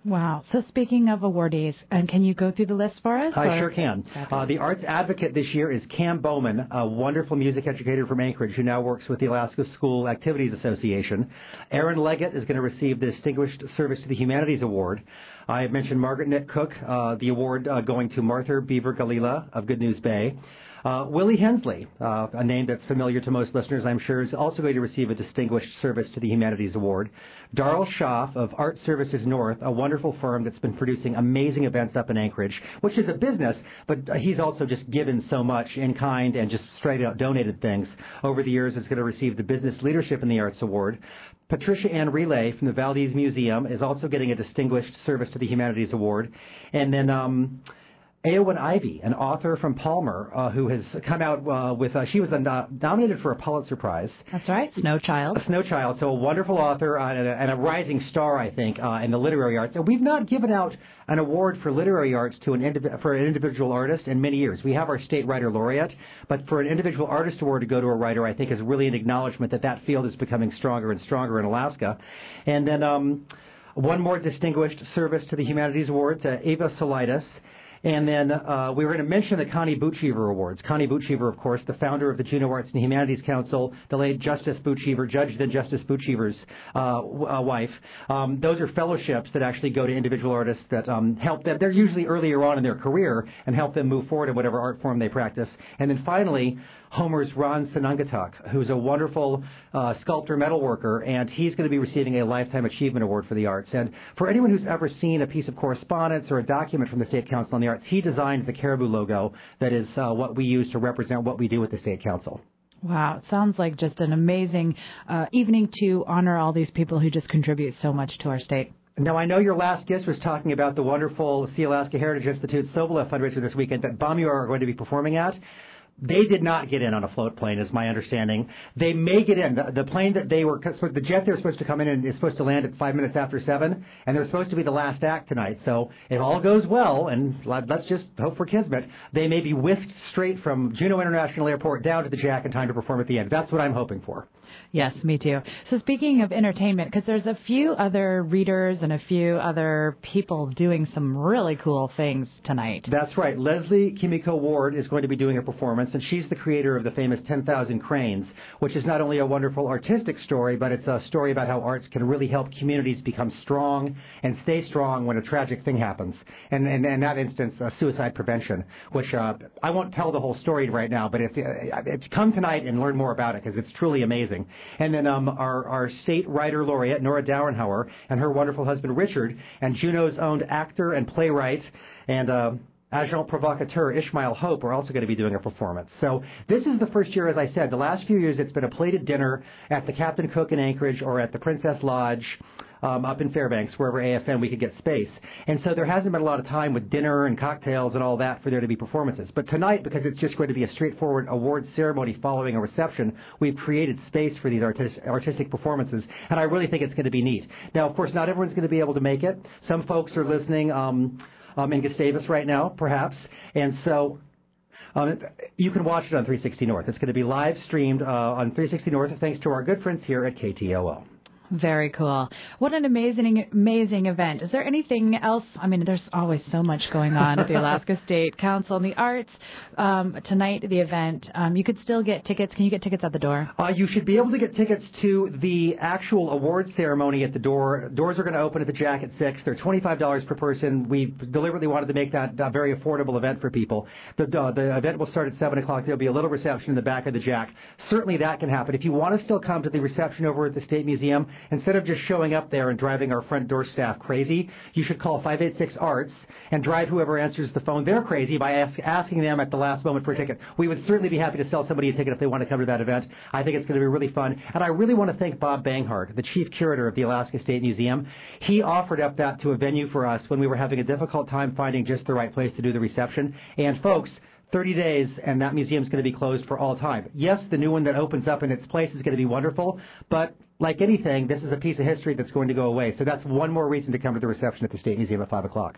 Wow. So speaking of awardees, and can you go through the list for us? I or? sure can. Uh, the Arts Advocate this year is Cam Bowman, a wonderful music educator from Anchorage who now works with the Alaska School Activities Association. Aaron Leggett is going to receive the Distinguished Service to the Humanities Award. I have mentioned Margaret Nick Cook, uh, the award uh, going to Martha Beaver Galila of Good News Bay. Uh, Willie Hensley, uh, a name that's familiar to most listeners, I'm sure, is also going to receive a Distinguished Service to the Humanities Award. Darrell Schaff of Art Services North, a wonderful firm that's been producing amazing events up in Anchorage, which is a business, but he's also just given so much in kind and just straight out donated things. Over the years, is going to receive the Business Leadership in the Arts Award. Patricia Ann Relay from the Valdez Museum is also getting a Distinguished Service to the Humanities Award. And then um, Eowyn Ivey, an author from Palmer, uh, who has come out uh, with, uh, she was uh, nominated for a Pulitzer Prize. That's right, Snow Child. A Snow Child, so a wonderful author uh, and, a, and a rising star, I think, uh, in the literary arts. And we've not given out an award for literary arts to an indiv- for an individual artist in many years. We have our state writer laureate, but for an individual artist award to go to a writer, I think, is really an acknowledgement that that field is becoming stronger and stronger in Alaska. And then um, one more Distinguished Service to the Humanities Award to Ava Solitis. And then uh, we were going to mention the Connie Bootcheever Awards. Connie Bootcheever, of course, the founder of the Juneau Arts and Humanities Council, the late Justice Bootcheever, Judge then Justice Bootcheever's uh, w- uh, wife. Um, those are fellowships that actually go to individual artists that um, help them. They're usually earlier on in their career and help them move forward in whatever art form they practice. And then finally, Homer's Ron Sanungatuk, who's a wonderful uh, sculptor metalworker, and he's going to be receiving a Lifetime Achievement Award for the arts. And for anyone who's ever seen a piece of correspondence or a document from the State Council on the Arts, he designed the Caribou logo that is uh, what we use to represent what we do with the State Council. Wow, it sounds like just an amazing uh, evening to honor all these people who just contribute so much to our state. Now, I know your last guest was talking about the wonderful Sea Alaska Heritage Institute Sobola fundraiser this weekend that Baumur are going to be performing at. They did not get in on a float plane, is my understanding. They may get in. The, the plane that they were, the jet they were supposed to come in and is supposed to land at five minutes after seven, and they're supposed to be the last act tonight. So if all goes well, and let's just hope for kismet, they may be whisked straight from Juneau International Airport down to the Jack in time to perform at the end. That's what I'm hoping for. Yes, me too. So speaking of entertainment, because there's a few other readers and a few other people doing some really cool things tonight. That's right. Leslie Kimiko Ward is going to be doing a performance, and she's the creator of the famous ten thousand Cranes, which is not only a wonderful artistic story, but it's a story about how arts can really help communities become strong and stay strong when a tragic thing happens. And and in that instance, uh, suicide prevention, which uh, I won't tell the whole story right now, but if, uh, if come tonight and learn more about it, because it's truly amazing. And then um, our, our state writer laureate, Nora Dowenhauer, and her wonderful husband, Richard, and Juneau's owned actor and playwright and uh, agent provocateur Ishmael Hope are also going to be doing a performance. So this is the first year, as I said. The last few years, it's been a plated dinner at the Captain Cook in Anchorage or at the Princess Lodge um, up in Fairbanks, wherever A F N we could get space. And so there hasn't been a lot of time with dinner and cocktails and all that for there to be performances. But tonight, because it's just going to be a straightforward awards ceremony following a reception, we've created space for these artis- artistic performances, and I really think it's going to be neat. Now, of course, not everyone's going to be able to make it. Some folks are listening um, um, in Gustavus right now, perhaps, and so Um, you can watch it on three sixty North. It's going to be live streamed uh, on three sixty North thanks to our good friends here at K T O O. Very cool. What an amazing, amazing event. Is there anything else? I mean, there's always so much going on at the Alaska State Council on the Arts. Um, tonight, the event, um, you could still get tickets. Can you get tickets at the door? Uh, you should be able to get tickets to the actual awards ceremony at the door. Doors are going to open at the Jack at six. They're twenty-five dollars per person. We deliberately wanted to make that a very affordable event for people. The, uh, the event will start at seven o'clock. There'll be a little reception in the back of the Jack. Certainly that can happen. If you want to still come to the reception over at the State Museum, instead of just showing up there and driving our front door staff crazy, you should call five eight six arts and drive whoever answers the phone there crazy by ask, asking them at the last moment for a ticket. We would certainly be happy to sell somebody a ticket if they want to come to that event. I think it's going to be really fun. And I really want to thank Bob Banghart, the chief curator of the Alaska State Museum. He offered up that to a venue for us when we were having a difficult time finding just the right place to do the reception. And folks, thirty days, and that museum's going to be closed for all time. Yes, the new one that opens up in its place is going to be wonderful, but like anything, this is a piece of history that's going to go away. So that's one more reason to come to the reception at the State Museum at five o'clock.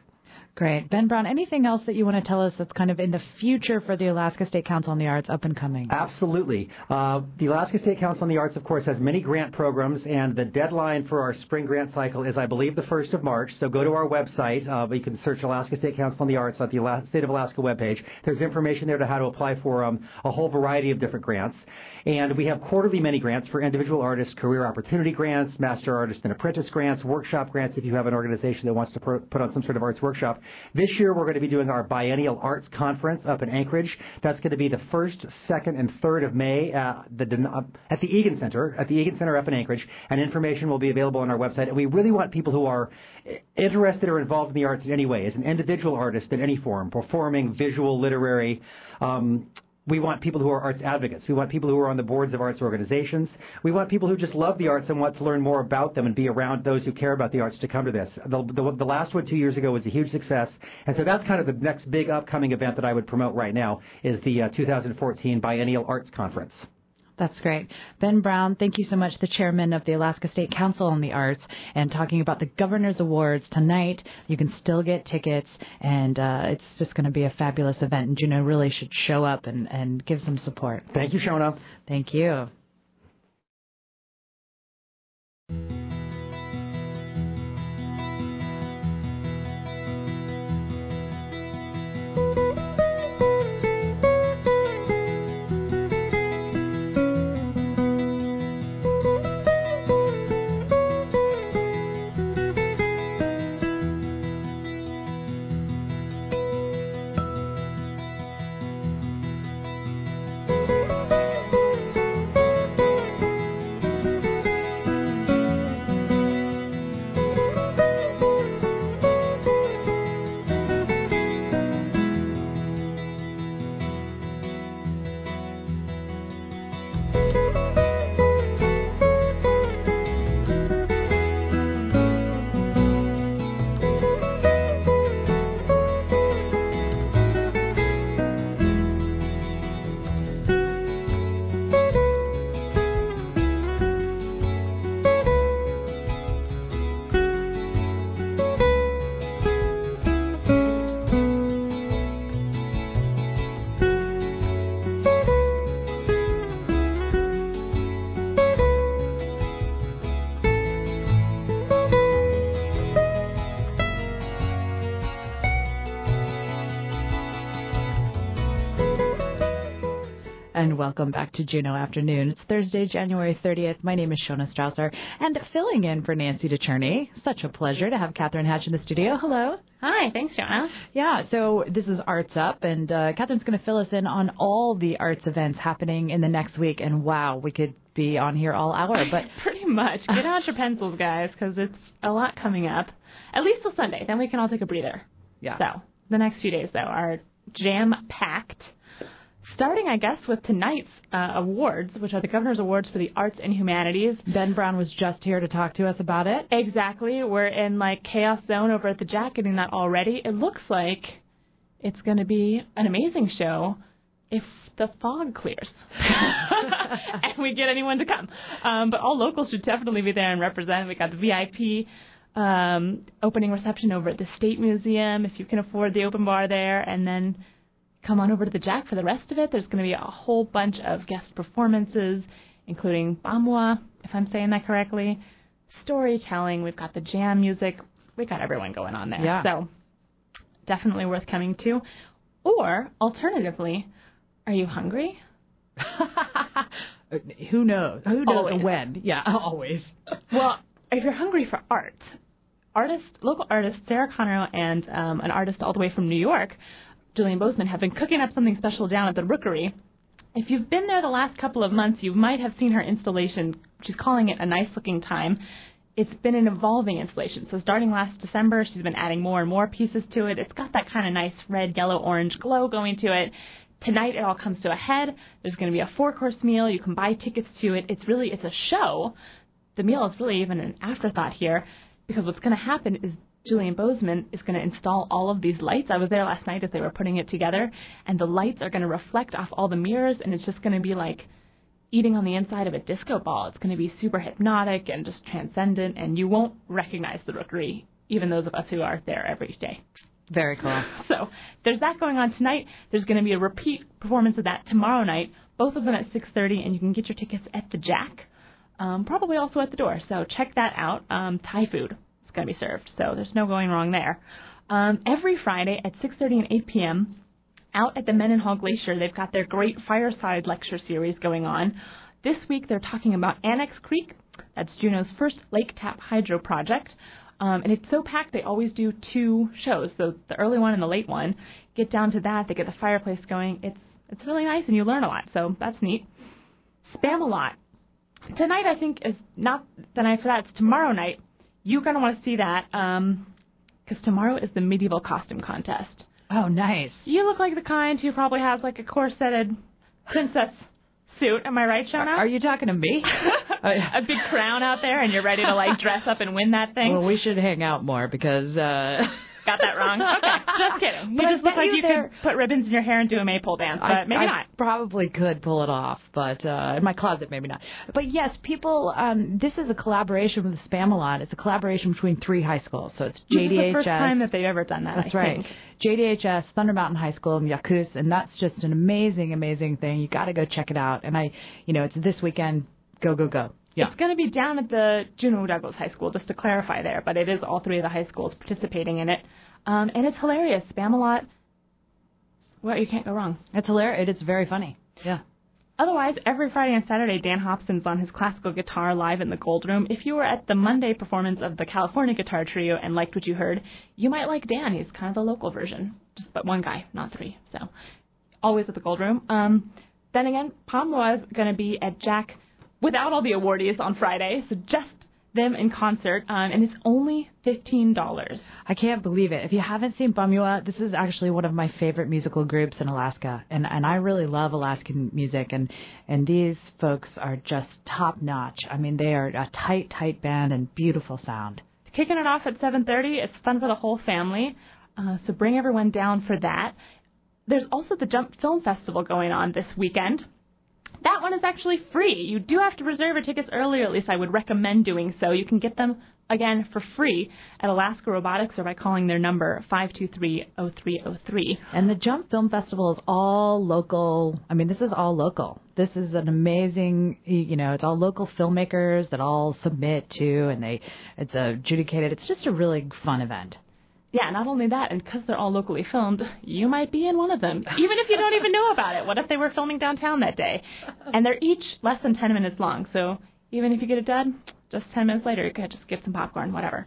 Great. Ben Brown, anything else that you want to tell us that's kind of in the future for the Alaska State Council on the Arts up and coming? Absolutely. Uh, the Alaska State Council on the Arts, of course, has many grant programs, and the deadline for our spring grant cycle is, I believe, the first of March. So go to our website. Uh, you can search Alaska State Council on the Arts at the Alaska, State of Alaska webpage. There's information there to how to apply for um, a whole variety of different grants. And we have quarterly mini grants for individual artists, career opportunity grants, master artist and apprentice grants, workshop grants if you have an organization that wants to put on some sort of arts workshop. This year we're going to be doing our biennial arts conference up in Anchorage. That's going to be the first, second, and third of May at the, at the Egan Center, at the Egan Center up in Anchorage. And information will be available on our website. And we really want people who are interested or involved in the arts in any way, as an individual artist in any form, performing, visual, literary, um, we want people who are arts advocates. We want people who are on the boards of arts organizations. We want people who just love the arts and want to learn more about them and be around those who care about the arts to come to this. The, the, the last one two years ago was a huge success, and so that's kind of the next big upcoming event that I would promote right now is the uh, two thousand fourteen Biennial Arts Conference. That's great. Ben Brown, thank you so much, the chairman of the Alaska State Council on the Arts, and talking about the Governor's Awards tonight. You can still get tickets, and uh, it's just going to be a fabulous event, and Juneau really should show up and, and give some support. Thank you, Shona. Thank you. And welcome back to Juneau Afternoon. It's Thursday, January thirtieth. My name is Shona Strausser, and filling in for Nancy DeCherney. Such a pleasure to have Catherine Hatch in the studio. Hello. Hi, thanks, Shona. Yeah, so this is Arts Up, and uh, Catherine's going to fill us in on all the arts events happening in the next week. And wow, we could be on here all hour, but pretty much. Get out your pencils, guys, because it's a lot coming up. At least till Sunday, then we can all take a breather. Yeah. So the next few days, though, are jam-packed. Starting, I guess, with tonight's uh, awards, which are the Governor's Awards for the Arts and Humanities. Ben Brown was just here to talk to us about it. Exactly. We're in, like, chaos zone over at the Jack getting that already. It looks like it's going to be an amazing show if the fog clears and we get anyone to come. Um, but all locals should definitely be there and represent. We got the V I P um, opening reception over at the State Museum, if you can afford the open bar there, and then come on over to the Jack for the rest of it. There's going to be a whole bunch of guest performances, including Bamwa, if I'm saying that correctly, storytelling. We've got the jam music. We've got everyone going on there. Yeah. So definitely worth coming to. Or, alternatively, are you hungry? Who knows? Who knows Always. when? Yeah, always. Well, if you're hungry for art, artist, local artist Sarah Conroe and um, an artist all the way from New York, Julian Bozeman, have been cooking up something special down at the Rookery. If you've been there the last couple of months, you might have seen her installation. She's calling it A Nice Looking Time. It's been an evolving installation. So starting last December, she's been adding more and more pieces to it. It's got that kind of nice red, yellow, orange glow going to it. Tonight, it all comes to a head. There's going to be a four-course meal. You can buy tickets to it. It's really, it's a show. The meal is really even an afterthought here, because what's going to happen is Julian Bozeman is going to install all of these lights. I was there last night as they were putting it together, and the lights are going to reflect off all the mirrors, and it's just going to be like eating on the inside of a disco ball. It's going to be super hypnotic and just transcendent, and you won't recognize the Rookery, even those of us who are there every day. Very cool. So there's that going on tonight. There's going to be a repeat performance of that tomorrow night, both of them at six thirty, and you can get your tickets at the Jack, um, probably also at the door. So check that out. Um, Thai food is going to be served, so there's no going wrong there. Um, every Friday at six thirty and eight p.m., out at the Mendenhall Glacier, they've got their great fireside lecture series going on. This week they're talking about Annex Creek. That's Juneau's first lake tap hydro project. Um, and it's so packed they always do two shows, so the early one and the late one. Get down to that, they get the fireplace going. It's it's really nice and you learn a lot, so that's neat. Spam-A-Lot. Tonight I think is not the night for that, it's tomorrow night. You're going to want to see that um, because tomorrow is the medieval costume contest. Oh, nice. You look like the kind who probably has like a corseted princess suit. Am I right, Shona? Are you talking to me? A big crown out there, and you're ready to like dress up and win that thing. Well, we should hang out more because. Uh... Got that wrong. Okay, just kidding. You but just look like you there... could put ribbons in your hair and do a maypole dance, but I, maybe I not. Probably could pull it off, but uh, in my closet, maybe not. But yes, people. Um, this is a collaboration with Spam-A-Lot. It's a collaboration between three high schools. So it's J D H S. This is the first time that they've ever done that. That's I right. Think. J D H S, Thunder Mountain High School, and Yakuz, and that's just an amazing, amazing thing. You got to go check it out. And I, you know, it's this weekend. Go, go, go. Yeah. It's going to be down at the Juneau Douglas High School, just to clarify there, but it is all three of the high schools participating in it. Um, and it's hilarious. Spam-A-Lot. Well, you can't go wrong. It's hilarious. It's very funny. Yeah. Otherwise, every Friday and Saturday, Dan Hobson's on his classical guitar live in the Gold Room. If you were at the Monday performance of the California Guitar Trio and liked what you heard, you might like Dan. He's kind of the local version, just but one guy, not three. So always at the Gold Room. Um, then again, Pamela is going to be at Jack without all the awardees on Friday, so just them in concert, um, and it's only fifteen dollars. I can't believe it. If you haven't seen Bumua, this is actually one of my favorite musical groups in Alaska, and, and I really love Alaskan music, and, and these folks are just top-notch. I mean, they are a tight, tight band and beautiful sound. Kicking it off at seven thirty. It's fun for the whole family, uh, so bring everyone down for that. There's also the Jump Film Festival going on this weekend. That one is actually free. You do have to reserve your tickets early, or at least I would recommend doing so. You can get them, again, for free at Alaska Robotics or by calling their number five two three, oh three oh three. And the Jump Film Festival is all local. I mean, this is all local. This is an amazing, you know, it's all local filmmakers that all submit to, and they, it's adjudicated. It's just a really fun event. Yeah, not only that, and because they're all locally filmed, you might be in one of them, even if you don't even know about it. What if they were filming downtown that day? And they're each less than ten minutes long, so even if you get it done, just ten minutes later, you could just get some popcorn, whatever.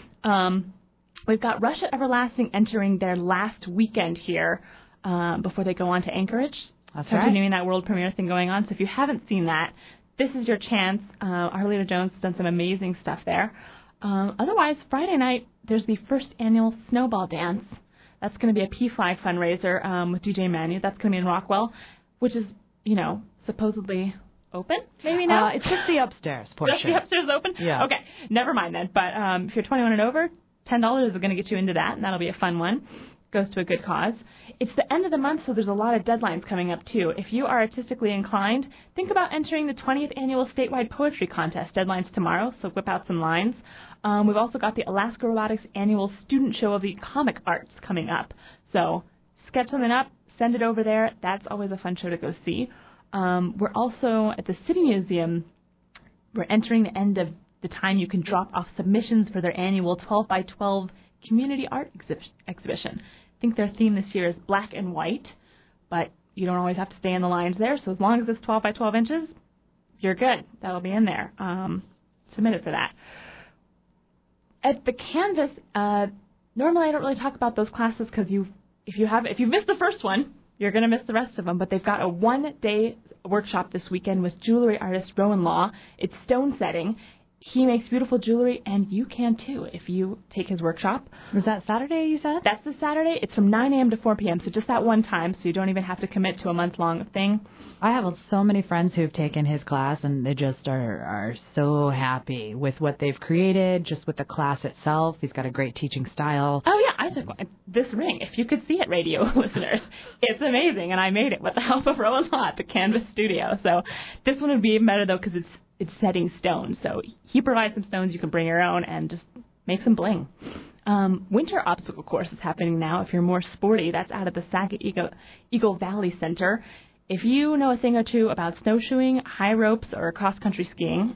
Um, we've got Rush at Everlasting entering their last weekend here um, before they go on to Anchorage. That's continuing right. that world premiere thing going on. So if you haven't seen that, this is your chance. Uh, Arleta Jones has done some amazing stuff there. Um, otherwise, Friday night, there's the first annual Snowball Dance. That's going to be a P Flag fundraiser um, with D J Manu. That's going to be in Rockwell, which is, you know, supposedly open, maybe now? Uh, it's just the upstairs portion. Just the upstairs open? Yeah. Okay, never mind then. But um, if you're twenty-one and over, ten dollars is going to get you into that, and that'll be a fun one. Goes to a good cause. It's the end of the month, so there's a lot of deadlines coming up, too. If you are artistically inclined, think about entering the twentieth Annual Statewide Poetry Contest. Deadline's tomorrow, so whip out some lines. Um, we've also got the Alaska Robotics Annual Student Show of the Comic Arts coming up. So sketch something up, send it over there. That's always a fun show to go see. Um, we're also at the City Museum. We're entering the end of the time you can drop off submissions for their annual twelve by twelve community art exhi- exhibition. I think their theme this year is black and white, but you don't always have to stay in the lines there. So as long as it's twelve by twelve inches, you're good. That'll be in there. Um, submit it for that. At the Canvas, uh, normally I don't really talk about those classes because you, if you have, if you missed the first one, you're going to miss the rest of them. But they've got a one-day workshop this weekend with jewelry artist Rowan Law. It's stone setting. He makes beautiful jewelry, and you can too if you take his workshop. Was that Saturday, you said? That's the Saturday. It's from nine a.m. to four p.m., so just that one time, so you don't even have to commit to a month-long thing. I have so many friends who've taken his class, and they just are, are so happy with what they've created, just with the class itself. He's got a great teaching style. Oh, yeah, I took this ring. If you could see it, radio listeners, it's amazing, and I made it with the help of Rowan Law at the Canvas studio. So this one would be even better, though, because it's it's setting stone. So he provides some stones. You can bring your own and just make some bling. Um, winter obstacle course is happening now. If you're more sporty, that's out at the Saga Eagle, Eagle Valley Center. If you know a thing or two about snowshoeing, high ropes, or cross-country skiing,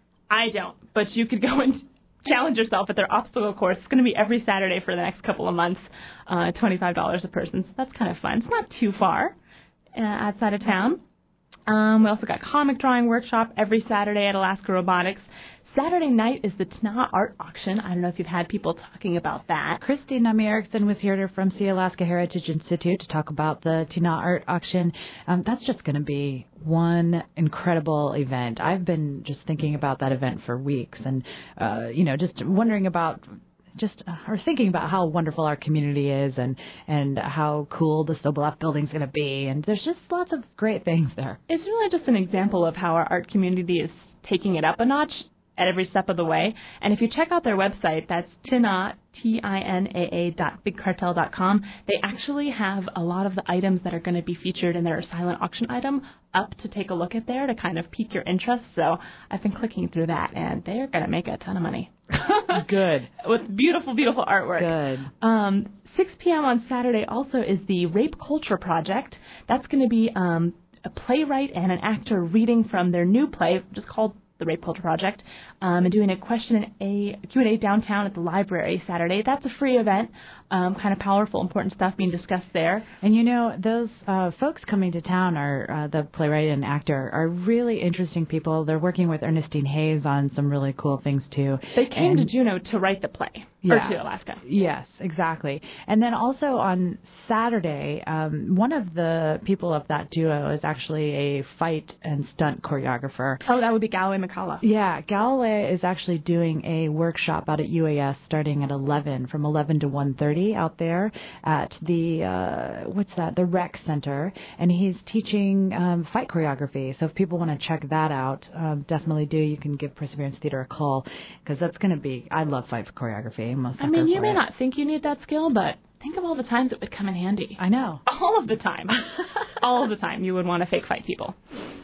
I don't, but you could go and challenge yourself at their obstacle course. It's going to be every Saturday for the next couple of months, uh, twenty-five dollars a person, so that's kind of fun. It's not too far uh, outside of town. Um, we also got comic drawing workshop every Saturday at Alaska Robotics. Saturday night is the Tina Art Auction. I don't know if you've had people talking about that. Christy Nami Erickson was here from the Alaska Heritage Institute to talk about the Tina Art Auction. Um, that's just going to be one incredible event. I've been just thinking about that event for weeks and, uh, you know, just wondering about just uh, or thinking about how wonderful our community is and, and how cool the Soboleff building's going to be. And there's just lots of great things there. It's really just an example of how our art community is taking it up a notch at every step of the way. And if you check out their website, that's Tina, T I N A A dot big cartel dot com, they actually have a lot of the items that are going to be featured in their silent auction item up to take a look at there to kind of pique your interest. So I've been clicking through that, and they're going to make a ton of money. Good. With beautiful, beautiful artwork. Good. Um, six p.m. on Saturday also is the Rape Culture Project. That's going to be um, a playwright and an actor reading from their new play, just called The Rape Culture Project, um, and doing a question and a Q and A downtown at the library Saturday. That's a free event, um, kind of powerful, important stuff being discussed there. And you know, those uh, folks coming to town are uh, the playwright and actor are really interesting people. They're working with Ernestine Hayes on some really cool things too. They came and, to Juneau to write the play, yeah, or to Alaska. Yes, exactly. And then also on Saturday, um, one of the people of that duo is actually a fight and stunt choreographer. Oh, that would be Galloway McCullough. Yeah, Galloway is actually doing a workshop out at U A S starting at eleven, from eleven to one thirty out there at the, uh, what's that, the Rec Center. And he's teaching um, fight choreography. So if people want to check that out, um, definitely do. You can give Perseverance Theater a call because that's going to be, I love fight choreography. I'm a sucker I mean, you for may it. not think you need that skill, but think of all the times it would come in handy. I know. All of the time. All of the time you would want to fake fight people.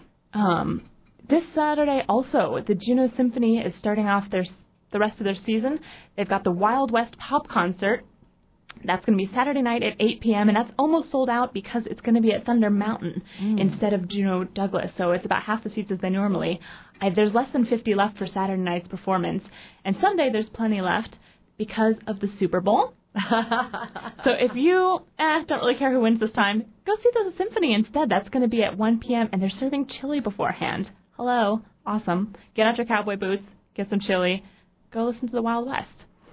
Um, this Saturday also, the Juneau Symphony is starting off their the rest of their season. They've got the Wild West Pop Concert. That's going to be Saturday night at eight p.m., and that's almost sold out because it's going to be at Thunder Mountain mm. instead of Juneau Douglas, so it's about half the seats as they normally. I, there's less than fifty left for Saturday night's performance, and Sunday there's plenty left because of the Super Bowl. So if you eh, don't really care who wins this time, go see the symphony instead. That's going to be at one p.m., and they're serving chili beforehand. Hello. Awesome. Get out your cowboy boots, get some chili, go listen to the Wild West.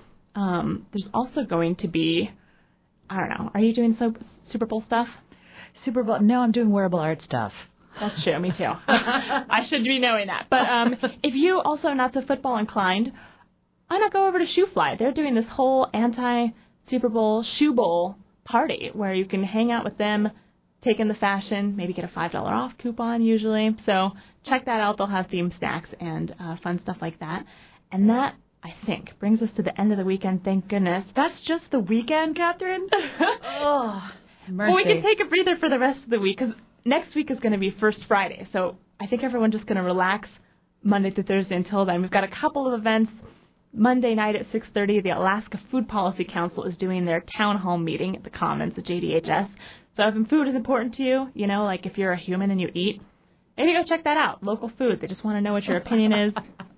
Um, there's also going to be, I don't know, are you doing so, Super Bowl stuff? Super Bowl? No, I'm doing wearable art stuff. That's true, me too. I should be knowing that. But um, if you also are not so football inclined, why not go over to Shoe Fly? They're doing this whole anti-Super Bowl shoe bowl party where you can hang out with them, take in the fashion, maybe get a five dollars off coupon usually. So check that out. They'll have themed snacks and uh, fun stuff like that. And that, I think, brings us to the end of the weekend, thank goodness. That's just the weekend, Catherine? Oh, mercy. Well, we can take a breather for the rest of the week because next week is going to be First Friday. So I think everyone's just going to relax Monday through Thursday until then. We've got a couple of events. Monday night at six thirty, the Alaska Food Policy Council is doing their town hall meeting at the Commons at J D H S. So if food is important to you, you know, like if you're a human and you eat, maybe go check that out. Local food. They just want to know what your opinion is.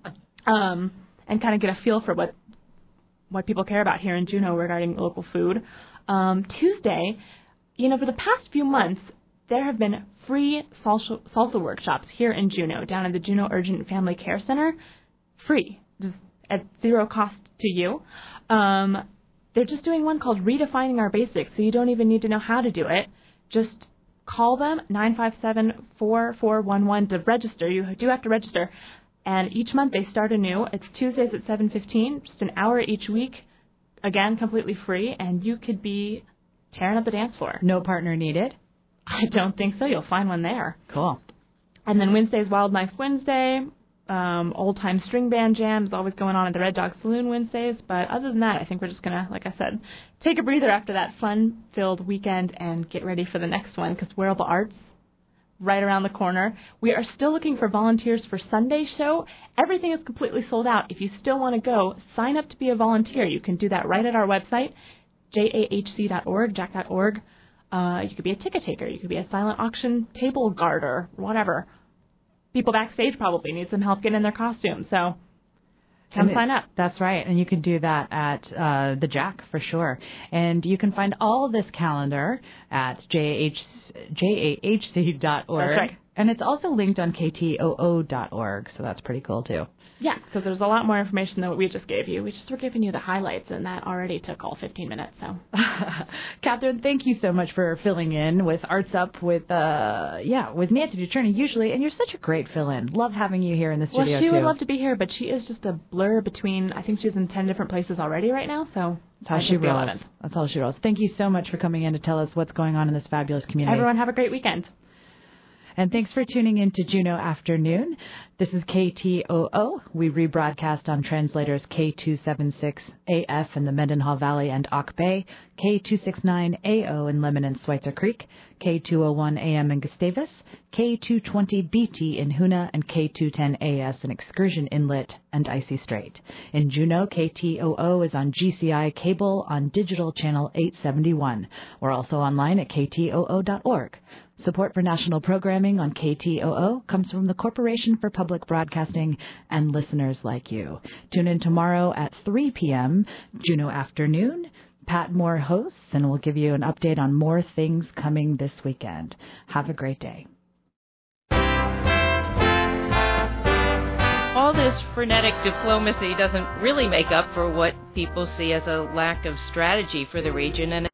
Um... and kind of get a feel for what what people care about here in Juneau regarding local food. Um, Tuesday, you know, for the past few months, there have been free salsa, salsa workshops here in Juneau, down at the Juneau Urgent Family Care Center. Free, just at zero cost to you. Um, they're just doing one called Redefining Our Basics, so you don't even need to know how to do it. Just call them, nine five seven, four four one one, to register. You do have to register. And each month they start anew. It's Tuesdays at seven fifteen, just an hour each week. Again, completely free, and you could be tearing up the dance floor. No partner needed? I don't think so. You'll find one there. Cool. And then Wednesday's Wildlife Wednesday. Um, Old Time String Band Jam is always going on at the Red Dog Saloon Wednesdays. But other than that, I think we're just going to, like I said, take a breather after that fun-filled weekend and get ready for the next one, because Wearable Arts, right around the corner. We are still looking for volunteers for Sunday's show. Everything is completely sold out. If you still want to go, sign up to be a volunteer. You can do that right at our website, J A H C dot org, jack dot org. Uh, you could be a ticket taker. You could be a silent auction table guarder, whatever. People backstage probably need some help getting in their costumes, so come and sign up. That's right, and you can do that at uh, the Jack for sure. And you can find all this calendar at J A H C dot org. That's right. And it's also linked on K T O O dot org, so that's pretty cool too. Yeah, because there's a lot more information than what we just gave you. We just were giving you the highlights, and that already took all fifteen minutes. So, Catherine, thank you so much for filling in with Arts Up with uh yeah with Nancy DeCherney usually, and you're such a great fill-in. Love having you here in the studio well, she too. would love to be here, but she is just a blur between. I think she's in ten different places already right now. So that's how she rolls. That's how she rolls. Thank you so much for coming in to tell us what's going on in this fabulous community. Everyone, have a great weekend. And thanks for tuning in to Juneau Afternoon. This is K T O O. We rebroadcast on translators K two seventy-six A F in the Mendenhall Valley and Auk Bay, K two sixty-nine A O in Lemon and Schweitzer Creek, K two oh one A M in Gustavus, K two twenty B T in Hoonah, and K two ten A S in Excursion Inlet and Icy Strait. In Juneau, K T O O is on G C I cable on digital channel eight seventy-one. We're also online at K T O O dot org. Support for national programming on K T O O comes from the Corporation for Public Broadcasting and listeners like you. Tune in tomorrow at three p.m. Juneau Afternoon. Pat Moore hosts, and we'll give you an update on more things coming this weekend. Have a great day. All this frenetic diplomacy doesn't really make up for what people see as a lack of strategy for the region, and